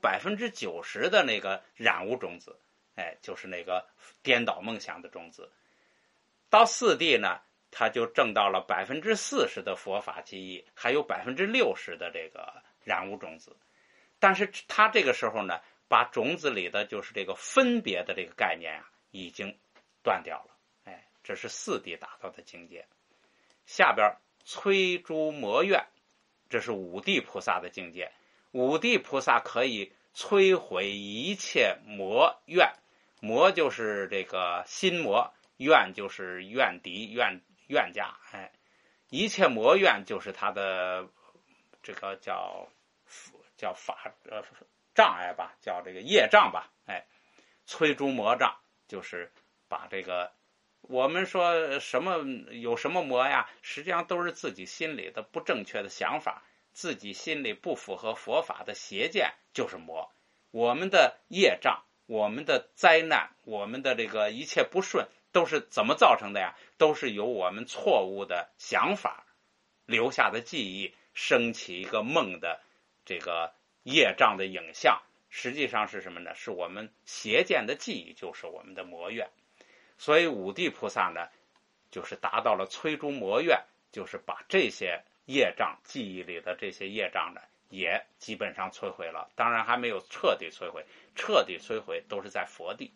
90%的那个染污种子，就是那个颠倒梦想的种子。到四地呢，他就证到了40%的佛法记忆，还有60%的这个染污种子。但是他这个时候呢，把种子里的就是这个分别的这个概念啊，已经断掉了。这是四地达到的境界。下边摧诸魔怨，这是五地菩萨的境界。五地菩萨可以摧毁一切魔怨，魔就是这个心魔，怨就是怨敌怨家，一切魔怨就是他的这个叫法障碍吧，叫这个业障吧，摧诸魔障就是把这个我们说什么有什么魔呀，实际上都是自己心里的不正确的想法，自己心里不符合佛法的邪见就是魔。我们的业障，我们的灾难，我们的这个一切不顺都是怎么造成的呀？都是由我们错误的想法留下的记忆升起一个梦的这个业障的影像，实际上是什么呢？是我们邪见的记忆，就是我们的魔怨。所以五地菩萨呢，就是达到了摧诸魔怨，就是把这些业障记忆里的这些业障呢，也基本上摧毁了。当然还没有彻底摧毁，彻底摧毁都是在佛地。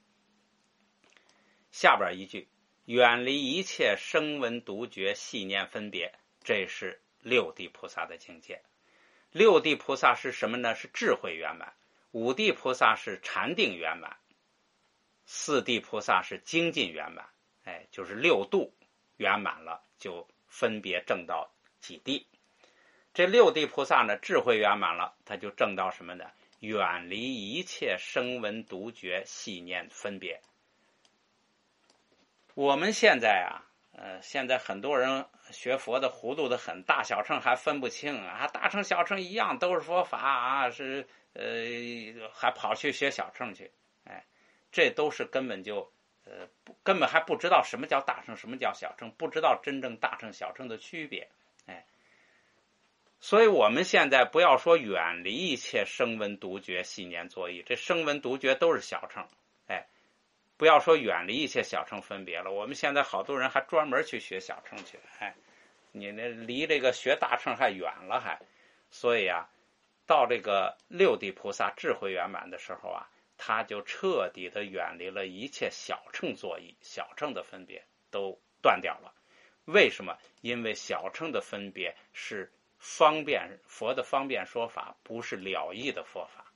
下边一句，远离一切声闻独觉细念分别，这是六地菩萨的境界。六地菩萨是什么呢？是智慧圆满。五地菩萨是禅定圆满。四地菩萨是精进圆满，就是六度圆满了，就分别证到几地。这六地菩萨呢，智慧圆满了，他就证到什么呢？远离一切声闻独觉细念分别。我们现在啊，现在很多人学佛的糊涂的很，大小乘还分不清啊，大乘小乘一样都是佛法啊，是还跑去学小乘去，这都是根本就根本还不知道什么叫大乘，什么叫小乘，不知道真正大乘小乘的区别，所以我们现在不要说远离一切声闻独觉细念作意，这声闻独觉都是小乘，不要说远离一切小乘分别了，我们现在好多人还专门去学小乘去，你那离这个学大乘还远了还，所以啊，到这个六地菩萨智慧圆满的时候啊，他就彻底的远离了一切小乘作意，小乘的分别都断掉了。为什么？因为小乘的分别是方便佛的方便说法，不是了义的佛法。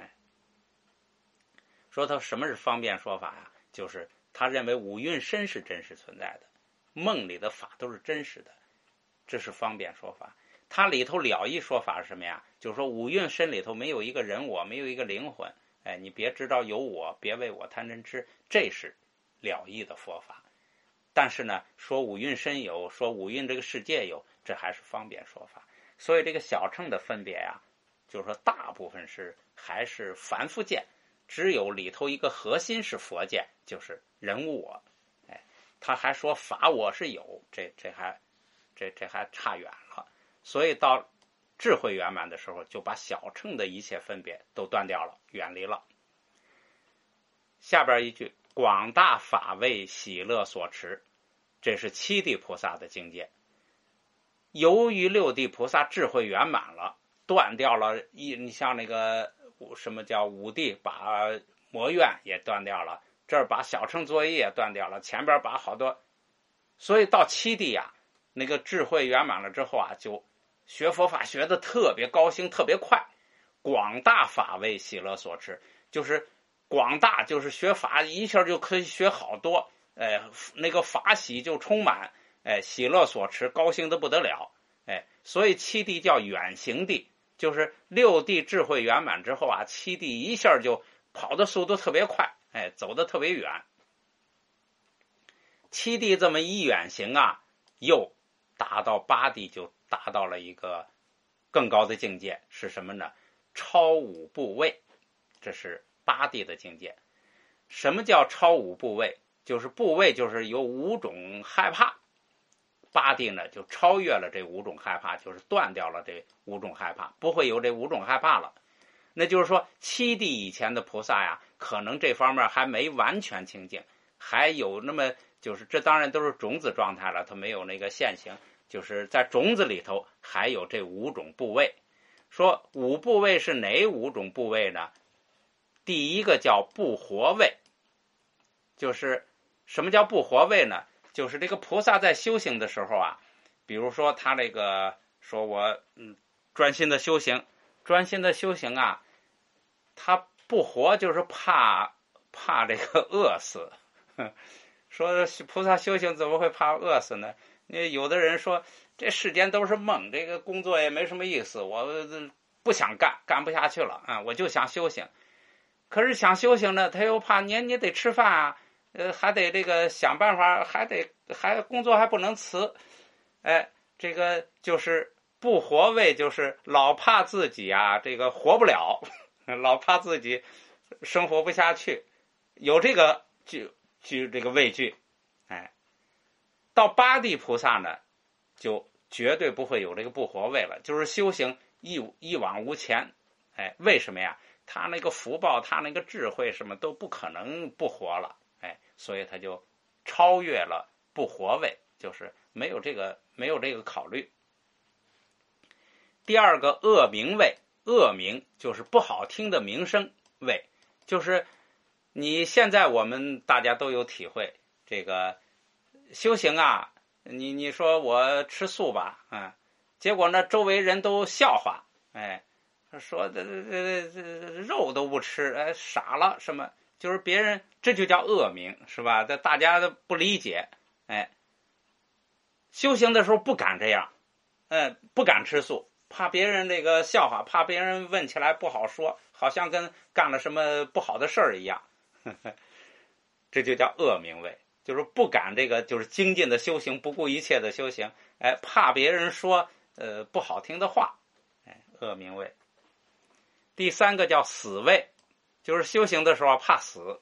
说他什么是方便说法呀？就是他认为五蕴身是真实存在的，梦里的法都是真实的，这是方便说法。它里头了义说法是什么呀？就是说五蕴身里头没有一个人我，没有一个灵魂，你别知道有我，别为我贪嗔痴，这是了义的佛法。但是呢，说五蕴身有，说五蕴这个世界有，这还是方便说法。所以这个小乘的分别呀，就是说大部分还是凡夫见，只有里头一个核心是佛见，就是人无我。他还说法我是有，这还差远了。所以到智慧圆满的时候，就把小乘的一切分别都断掉了，远离了。下边一句，广大法为喜乐所持，这是七地菩萨的境界。由于六地菩萨智慧圆满了，断掉了你像那个什么叫五地，把魔怨也断掉了，这儿把小乘作业也断掉了，前边把好多所以到七地啊，那个智慧圆满了之后啊，就学佛法学的特别高兴，特别快。广大法为喜乐所持，就是广大，就是学法一下就可以学好多，那个法喜就充满，喜乐所持，高兴的不得了，所以七地叫远行地，就是六地智慧圆满之后啊，七地一下就跑的速度特别快，走得特别远。七地这么一远行啊，又达到八地，就达到了一个更高的境界，是什么呢？超五部位，这是八地的境界。什么叫超五部位？就是部位就是有五种害怕，八地呢就超越了这五种害怕，就是断掉了这五种害怕，不会有这五种害怕了。那就是说七地以前的菩萨呀，可能这方面还没完全清净，还有那么就是这当然都是种子状态了，它没有那个现行，就是在种子里头还有这五种部位。说五部位是哪五种部位呢？第一个叫不活位，就是什么叫不活位呢？就是这个菩萨在修行的时候啊，比如说他这个说我专心的修行啊，他不活就是怕这个饿死。说菩萨修行怎么会怕饿死呢？有的人说这世间都是梦，这个工作也没什么意思，我不想干不下去了啊，我就想修行。可是想修行呢，他又怕你得吃饭啊，还得这个想办法，还工作还不能辞，这个就是不活位，就是老怕自己啊这个活不了，老怕自己生活不下去，有这个这个畏惧。到八地菩萨呢，就绝对不会有这个不活位了，就是修行一往无前。为什么呀？他那个福报，他那个智慧什么都不可能不活了，所以他就超越了不活位，就是没有这个考虑。第二个恶名位，恶名就是不好听的名声位，就是你现在我们大家都有体会，这个修行啊，你说我吃素吧，结果呢周围人都笑话，说这肉都不吃，傻了什么，就是别人这就叫恶名，是吧？大家都不理解，修行的时候不敢这样，不敢吃素，怕别人这个笑话，怕别人问起来不好说，好像跟干了什么不好的事儿一样，这就叫恶名位，就是不敢这个就是精进的修行，不顾一切的修行，怕别人说不好听的话，恶名位。第三个叫死位，就是修行的时候怕死，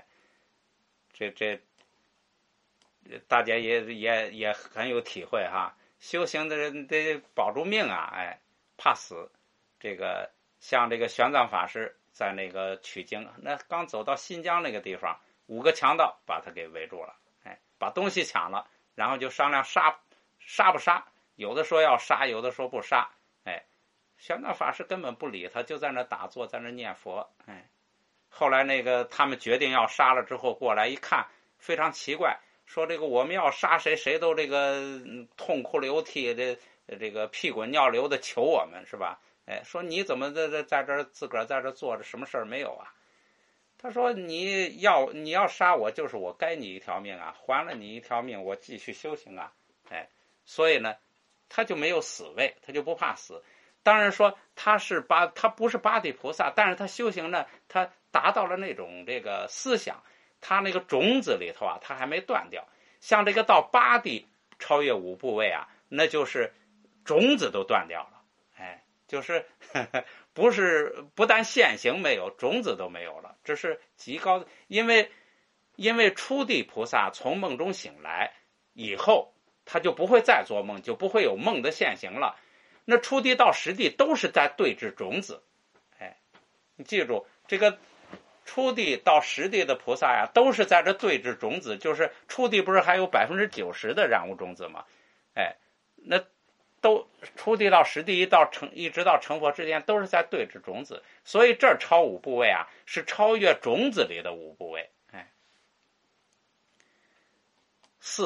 这大家也很有体会哈。修行的人得保住命啊，怕死。这个像这个玄奘法师在那个取经，那刚走到新疆那个地方，5个强盗把他给围住了，把东西抢了，然后就商量杀不杀，有的说要杀，有的说不杀，玄奘法师根本不理他，就在那打坐，在那念佛，后来那个他们决定要杀了之后，过来一看，非常奇怪，说这个我们要杀谁，谁都这个痛哭流涕，这个屁滚尿流的求我们，是吧？说你怎么在这自个儿在这坐着，什么事儿没有啊？他说你要杀我，就是我该你一条命啊，还了你一条命，我继续修行啊，所以呢，他就没有死位，他就不怕死。当然说他不是八地菩萨，但是他修行呢，他达到了那种这个思想，他那个种子里头啊，他还没断掉。像这个到八地超越5部位啊，那就是种子都断掉了，就是不但现行没有，种子都没有了，这是极高的。因为初地菩萨从梦中醒来以后，他就不会再做梦，就不会有梦的现行了。那初地到10地都是在对治种子，你记住这个初地到10地的菩萨呀，都是在这对治种子，就是初地不是还有90%的染污种子吗？那都初地到10地一直到成佛之间都是在对治种子，所以这超5部位啊，是超越种子里的5部位。4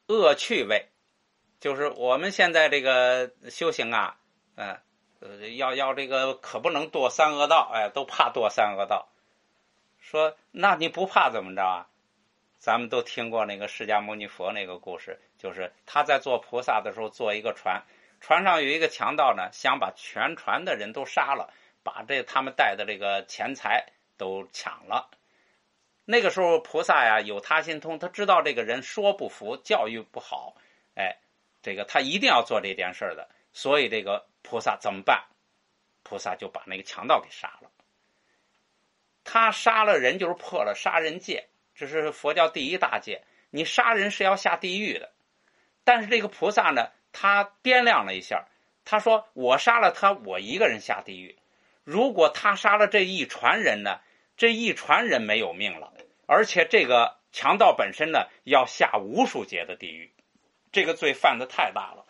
恶趣味，就是我们现在这个修行啊，要这个可不能堕三恶道，都怕堕三恶道。说那你不怕怎么着啊？咱们都听过那个释迦牟尼佛那个故事，就是他在做菩萨的时候坐一个船，船上有一个强盗呢，想把全船的人都杀了，把他们带的这个钱财都抢了。那个时候菩萨呀有他心通，他知道这个人说不服，教育不好，这个他一定要做这件事的，所以这个菩萨怎么办？菩萨就把那个强盗给杀了。他杀了人就是破了杀人戒，这是佛教第一大戒，你杀人是要下地狱的。但是这个菩萨呢，他掂量了一下，他说我杀了他，我一个人下地狱，如果他杀了这一船人呢，这一船人没有命了，而且这个强盗本身呢要下无数劫的地狱，这个罪犯的太大了。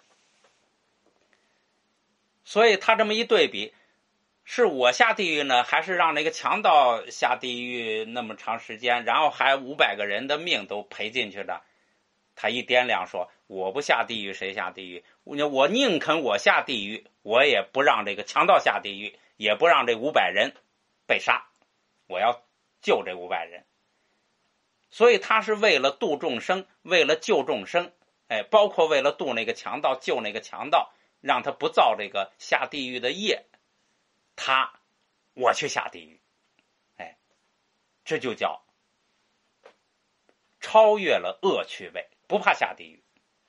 所以他这么一对比，是我下地狱呢，还是让那个强盗下地狱那么长时间，然后还500个人的命都赔进去的？他一掂量说，我不下地狱谁下地狱？我宁肯我下地狱，我也不让这个强盗下地狱，也不让这500人被杀，我要救这500人。所以他是为了度众生，为了救众生，包括为了度那个强盗，救那个强盗，让他不造这个下地狱的业，我去下地狱，这就叫超越了恶趣味，不怕下地狱。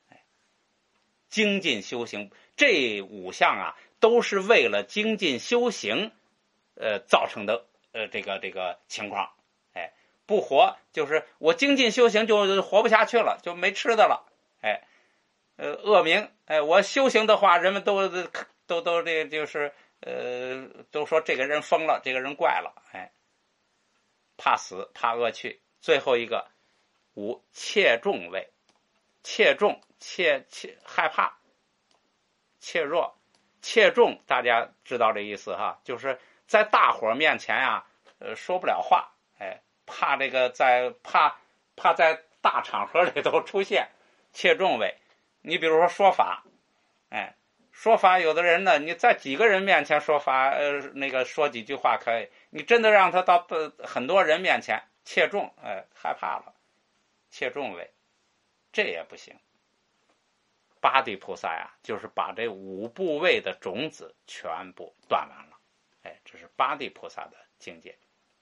精进修行这5项啊，都是为了精进修行造成的这个情况。不活就是我精进修行就活不下去了，就没吃的了。恶名，我修行的话，人们都这就是都说这个人疯了，这个人怪了，怕死，怕恶趣。最后一个5怯众畏，怯众，害怕，怯弱，怯众，大家知道这意思哈，就是在大伙面前啊，说不了话，怕这个怕在大场合里头出现，怯众畏。你比如说说法，说法有的人呢，你在几个人面前说法，那个说几句话可以，你真的让他到很多人面前，怯众，害怕了，怯众畏，这也不行。八地菩萨呀，就是把这5部位的种子全部断完了，这是八地菩萨的境界。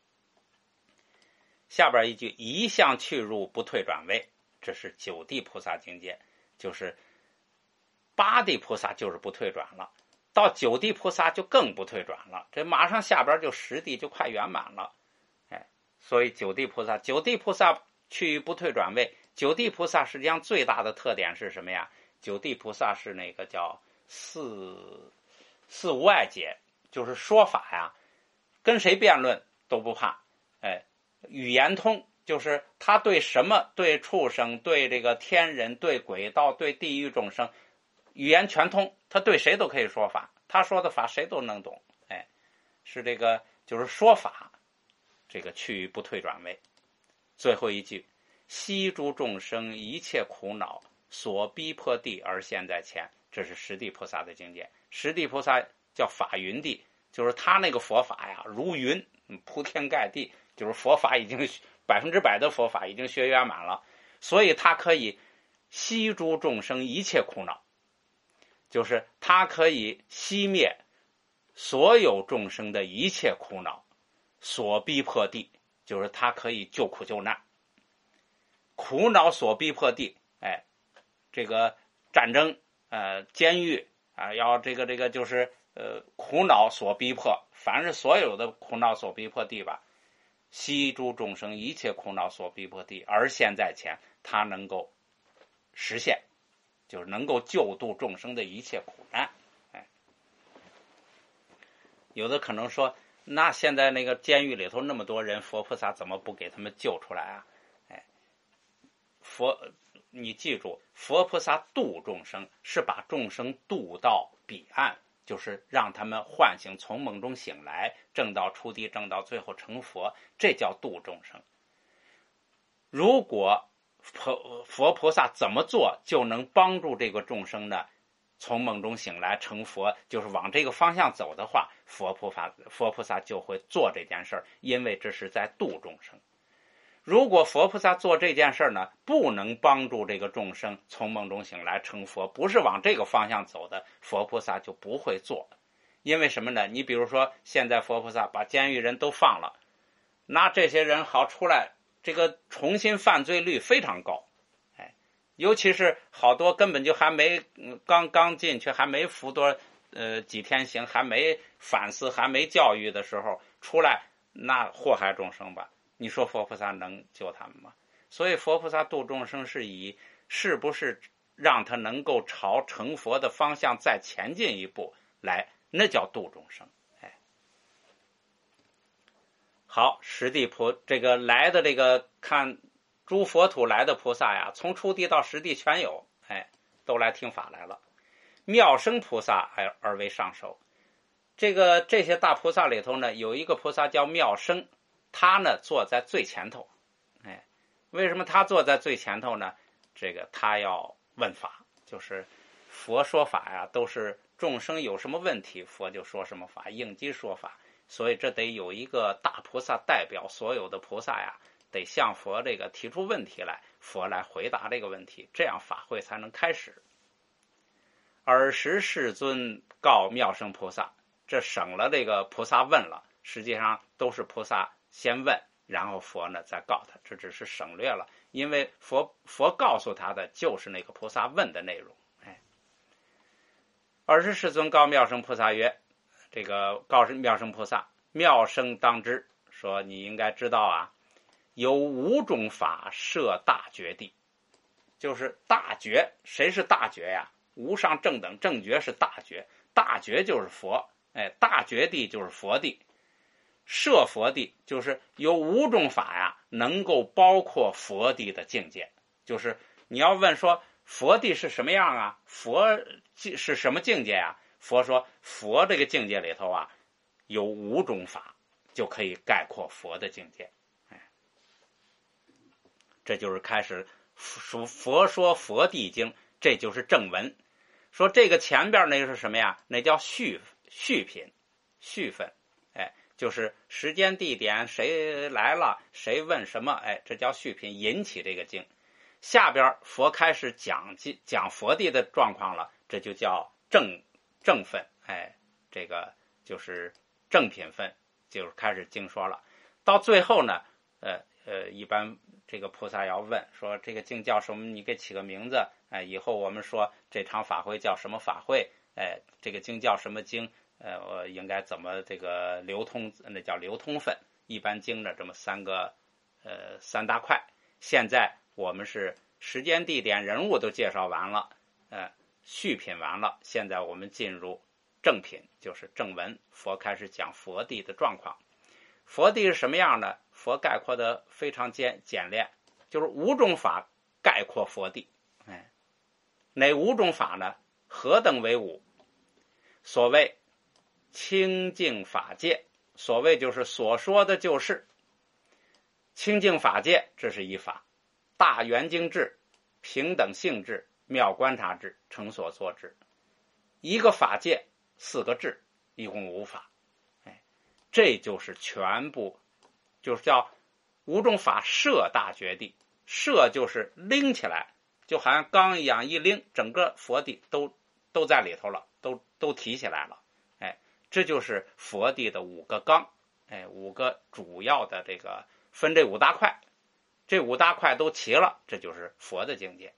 下边一句，一向去入不退转位，这是9地菩萨境界，就是八地菩萨就是不退转了，到9地菩萨就更不退转了，这马上下边就10地就快圆满了。所以9地菩萨去于不退转位。9地菩萨实际上最大的特点是什么呀？9地菩萨是那个叫四无碍解，就是说法呀，跟谁辩论都不怕，语言通，就是他对什么，对畜生，对这个天人，对鬼道，对地狱众生，语言全通，他对谁都可以说法，他说的法谁都能懂，是这个就是说法，这个去于不退转位。最后一句，悉诸众生一切苦恼所逼迫地而现在前，这是10地菩萨的境界。10地菩萨叫法云地，就是他那个佛法呀如云，铺天盖地，就是佛法已经100%的佛法已经学圆满了，所以他可以悉诸众生一切苦恼，就是他可以熄灭所有众生的一切苦恼，所逼迫地，就是他可以救苦救难。苦恼所逼迫地，这个战争，监狱啊，要这个就是苦恼所逼迫，凡是所有的苦恼所逼迫地吧，悉诸众生一切苦恼所逼迫地，而现在前，他能够实现，就是能够救度众生的一切苦难。有的可能说，那现在那个监狱里头那么多人，佛菩萨怎么不给他们救出来啊？你记住，佛菩萨度众生是把众生度到彼岸，就是让他们唤醒，从梦中醒来，证道出地，证到最后成佛，这叫度众生。如果佛菩萨怎么做就能帮助这个众生呢从梦中醒来成佛，就是往这个方向走的话，佛菩萨就会做这件事儿，因为这是在度众生。如果佛菩萨做这件事儿呢，不能帮助这个众生从梦中醒来成佛，不是往这个方向走的，佛菩萨就不会做。因为什么呢？你比如说，现在佛菩萨把监狱人都放了，那这些人好出来，这个重新犯罪率非常高。尤其是好多根本就还没刚进去，还没服多几天刑，还没反思，还没教育的时候出来，那祸害众生吧？你说佛菩萨能救他们吗？所以佛菩萨度众生是以是不是让他能够朝成佛的方向再前进一步来，那叫度众生。好，实地这个来的这个看诸佛土来的菩萨呀，从初地到实地全有，都来听法来了。妙生菩萨而为上首。这些大菩萨里头呢，有一个菩萨叫妙生，他呢坐在最前头。为什么他坐在最前头呢？这个他要问法，就是佛说法呀，都是众生有什么问题，佛就说什么法，应机说法。所以这得有一个大菩萨代表所有的菩萨呀，得向佛这个提出问题来，佛来回答这个问题，这样法会才能开始。尔时世尊告妙生菩萨，这省了这个菩萨问了，实际上都是菩萨先问，然后佛呢再告他，这只是省略了，因为佛告诉他的就是那个菩萨问的内容。尔时世尊告妙生菩萨曰，这个告妙生菩萨，妙生当知，说你应该知道啊，有5种法摄大觉地。就是大觉，谁是大觉呀？无上正等正觉是大觉，大觉就是佛，大觉地就是佛地。摄佛地就是有5种法呀，能够包括佛地的境界。就是你要问说佛地是什么样啊？佛是什么境界啊？佛说佛这个境界里头啊，有5种法就可以概括佛的境界。这就是开始佛说佛地经，这就是正文。说这个前边那个是什么呀？那叫序品，序分。就是时间地点，谁来了，谁问什么，这叫序品，引起这个经。下边佛开始讲佛地的状况了，这就叫正分。这个就是正品分，就是开始经说了。到最后呢，一般这个菩萨要问说这个经叫什么，你给起个名字，以后我们说这场法会叫什么法会，这个经叫什么经，我应该怎么这个流通，那叫流通分。一般经的这么三大块。现在我们是时间地点人物都介绍完了，序品完了，现在我们进入正品，就是正文。佛开始讲佛地的状况。佛地是什么样呢？佛概括的非常简练，就是5种法概括佛地。哪5种法呢？何等为5？所谓清净法界，所谓就是所说的就是清净法界，这是一法。大圆精智、平等性智、妙观察智、成所作智。一个法界4个智，一共5法。这就是全部，就是叫5种法摄大觉地。摄就是拎起来，就好像缸一样，一拎，整个佛地都在里头了，都提起来了。这就是佛地的5个缸，5个主要的这个分这5大块，这5大块都齐了，这就是佛的境界。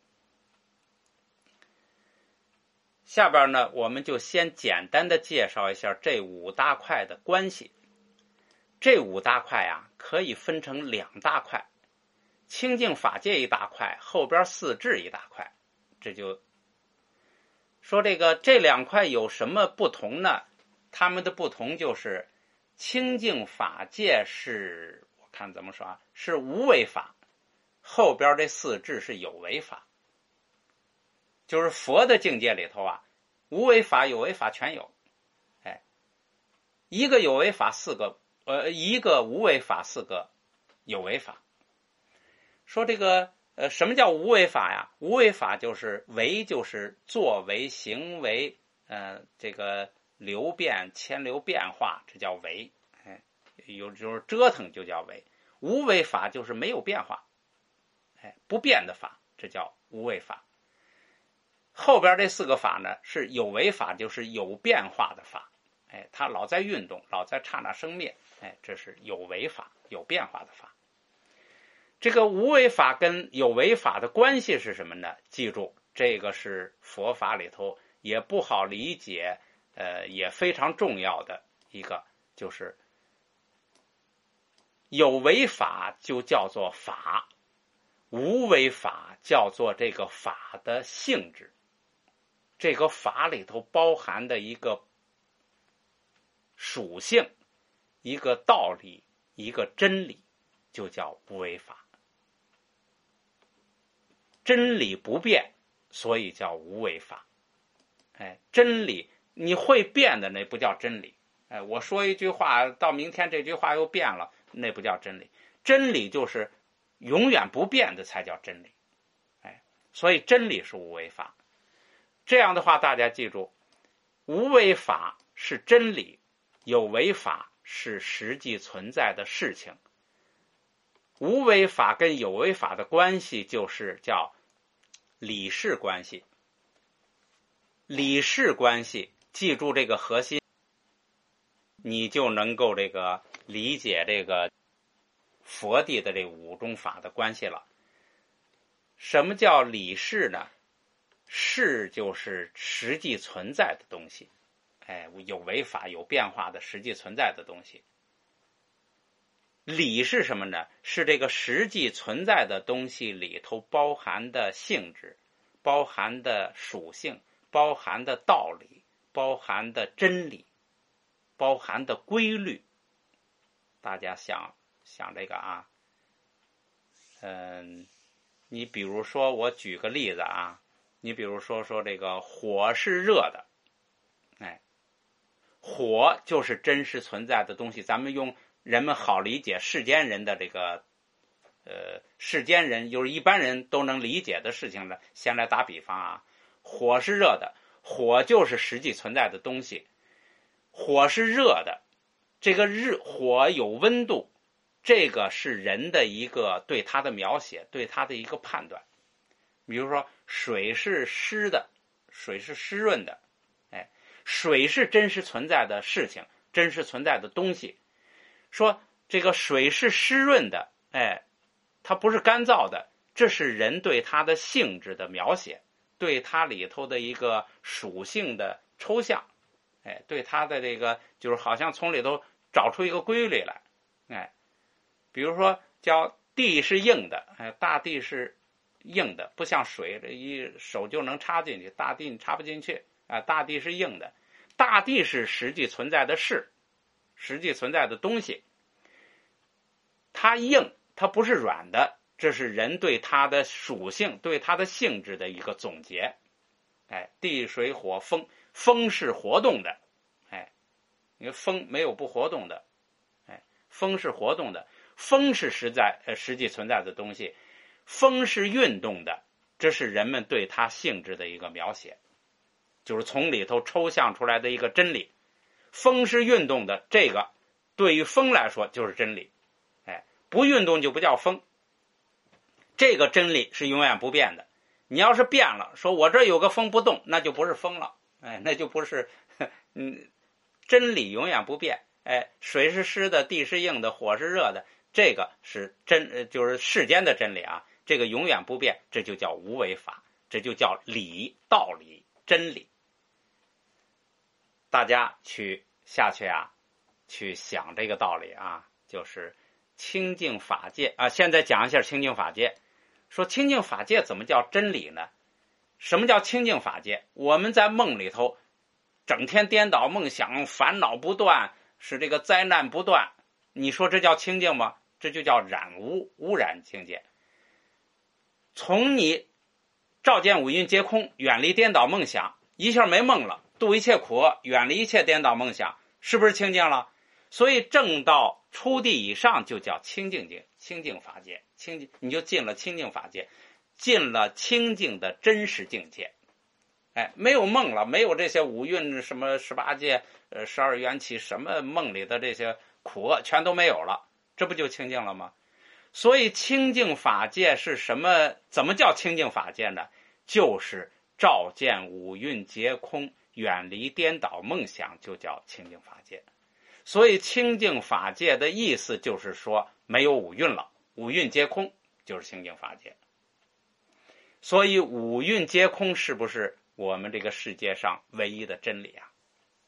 下边呢，我们就先简单的介绍一下这5大块的关系。这5大块啊，可以分成2大块，清净法界一大块，后边4智一大块。这就说这2块有什么不同呢？它们的不同就是清净法界是，我看怎么说啊，是无为法，后边这4智是有为法。就是佛的境界里头啊，无为法有为法全有。一个有为法一个无为法4个有为法。说这个什么叫无为法呀？无为法就是为，就是作为、行为，这个流变、迁流变化，这叫为。有就是折腾就叫为。无为法就是没有变化，不变的法，这叫无为法。后边这4个法呢，是有为法，就是有变化的法。它老在运动，老在刹那生灭，这是有为法，有变化的法。这个无为法跟有为法的关系是什么呢？记住，这个是佛法里头也不好理解，也非常重要的一个，就是有为法就叫做法，无为法叫做这个法的性质。这个法里头包含的一个属性，一个道理，一个真理，就叫无为法。真理不变，所以叫无为法。真理你会变的，那不叫真理。我说一句话，到明天这句话又变了，那不叫真理。真理就是永远不变的才叫真理。所以真理是无为法。这样的话，大家记住，无为法是真理，有为法是实际存在的事情。无为法跟有为法的关系就是叫理事关系。理事关系，记住这个核心，你就能够这个理解这个佛地的这5种法的关系了。什么叫理事呢？事就是实际存在的东西，有为法有变化的实际存在的东西。理是什么呢？是这个实际存在的东西里头包含的性质，包含的属性，包含的道理，包含的真理，包含的规律。大家想想这个啊，你比如说我举个例子啊，你比如说这个火是热的，火就是真实存在的东西。咱们用人们好理解世间人的这个世间人就是一般人都能理解的事情呢，先来打比方啊，火是热的，火就是实际存在的东西。火是热的，这个火有温度，这个是人的一个对它的描写，对它的一个判断。比如说水是湿的，水是湿润的，水是真实存在的事情，真实存在的东西。说这个水是湿润的，它不是干燥的，这是人对它的性质的描写，对它里头的一个属性的抽象，对它的这个就是好像从里头找出一个规律来，比如说叫地是硬的，大地是硬的，不像水这一手就能插进去，大地你插不进去啊，大地是硬的，大地是实际存在的事，实际存在的东西，它硬，它不是软的，这是人对它的属性，对它的性质的一个总结。地水火风，风是活动的，你看风没有不活动的，风是活动的，风是实际存在的东西，风是运动的，这是人们对它性质的一个描写，就是从里头抽象出来的一个真理。风是运动的，这个对于风来说就是真理，不运动就不叫风，这个真理是永远不变的。你要是变了，说我这有个风不动，那就不是风了，那就不是真理永远不变。水是湿的，地是硬的，火是热的，这个是就是世间的真理啊，这个永远不变，这就叫无为法，这就叫理，道理，真理。大家下去啊，去想这个道理啊，就是清净法界啊。现在讲一下清净法界，说清净法界怎么叫真理呢？什么叫清净法界？我们在梦里头整天颠倒梦想，烦恼不断，使这个灾难不断，你说这叫清净吗？这就叫染污，污染境界。从你照见五蕴皆空，远离颠倒梦想，一下没梦了，度一切苦，远离一切颠倒梦想，是不是清净了？所以正到初地以上就叫清净境，清净法界，你就进了清净法界。 进了清净的真实境界。没有梦了，没有这些五蕴什么18界12缘起，什么梦里的这些苦厄全都没有了，这不就清净了吗？所以清净法界是什么？怎么叫清净法界呢？就是照见五蕴皆空，远离颠倒梦想，就叫清净法界。所以清净法界的意思就是说没有五蕴了，五蕴皆空就是清净法界。所以五蕴皆空是不是我们这个世界上唯一的真理啊？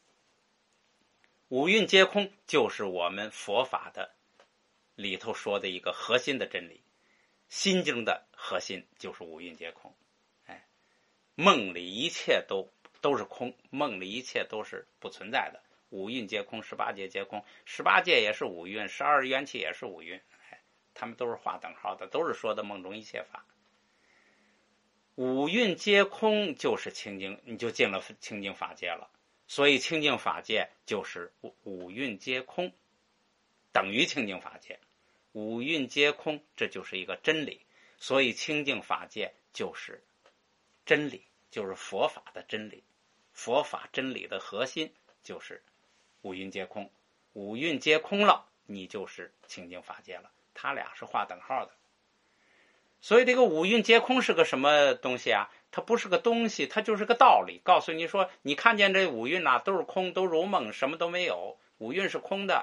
五蕴皆空就是我们佛法的里头说的一个核心的真理，心经的核心就是五蕴皆空。梦里一切都是空，梦里一切都是不存在的。五蕴皆空，18界皆空，18界也是五蕴，12缘起也是五蕴，他们都是划等号的，都是说的梦中一切法。五蕴皆空就是清净，你就进了清净法界了。所以清净法界就是五蕴皆空，等于清净法界。五蕴皆空，这就是一个真理。所以清净法界就是真理，就是佛法的真理。佛法真理的核心就是五蕴皆空，五蕴皆空了，你就是清净法界了。它俩是划等号的。所以这个五蕴皆空是个什么东西啊？它不是个东西，它就是个道理，告诉你说，你看见这五蕴都是空，都如梦，什么都没有，五蕴是空的。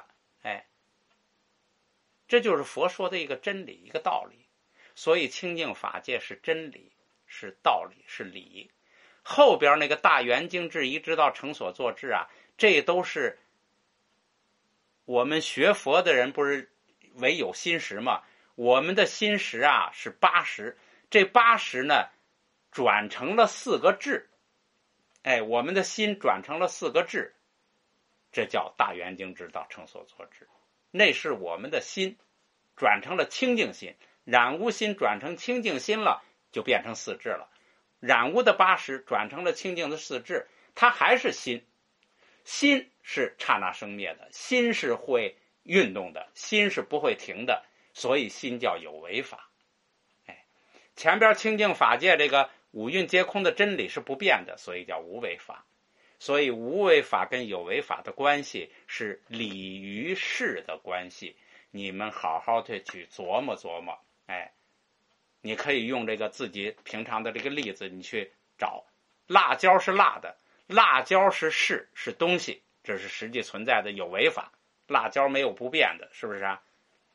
这就是佛说的一个真理，一个道理。所以清净法界是真理，是道理，是理。后边那个大圆精智一直到成所作智啊，这都是我们学佛的人不是唯有心识吗？我们的心识啊是80，这80呢转成了4个智。我们的心转成了4个智，这叫大圆精智到成所作智。那是我们的心转成了清净心，染污心转成清净心了，就变成4智了。染污的80转成了清净的4智，它还是心。心是刹那生灭的，心是会运动的，心是不会停的，所以心叫有为法。前边清净法界这个五蕴皆空的真理是不变的，所以叫无为法。所以无为法跟有为法的关系是理与事的关系，你们好好的去琢磨琢磨。你可以用这个自己平常的这个例子，你去找。辣椒是辣的，辣椒是事，是东西，这是实际存在的有为法。辣椒没有不变的，是不是啊？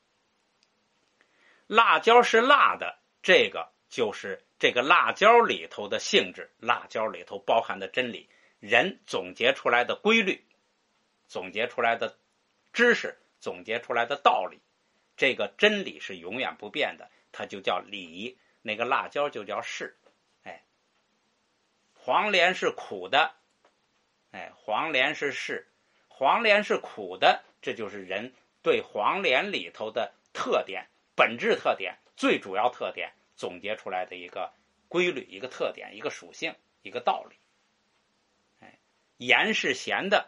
辣椒是辣的，这个就是这个辣椒里头的性质，辣椒里头包含的真理，人总结出来的规律，总结出来的知识，总结出来的道理，这个真理是永远不变的，它就叫理。那个辣椒就叫事。黄连是苦的，黄连是事，黄连是苦的，这就是人对黄连里头的特点，本质特点，最主要特点总结出来的一个规律，一个特点，一个属性，一个道理。盐是咸的，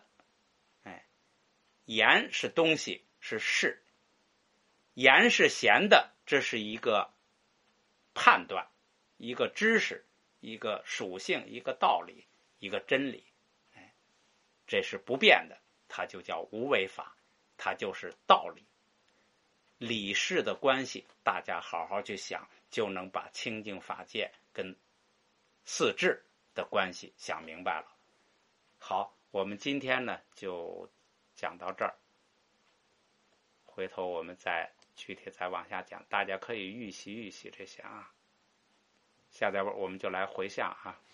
盐是东西，是事。盐是咸的，这是一个判断，一个知识，一个属性，一个道理，一个真理。这是不变的，它就叫无为法，它就是道理。理事的关系，大家好好去想，就能把清净法界跟4智的关系想明白了。好，我们今天呢就讲到这儿，回头我们再具体再往下讲，大家可以预习预习这些啊。下边我们就来回向啊。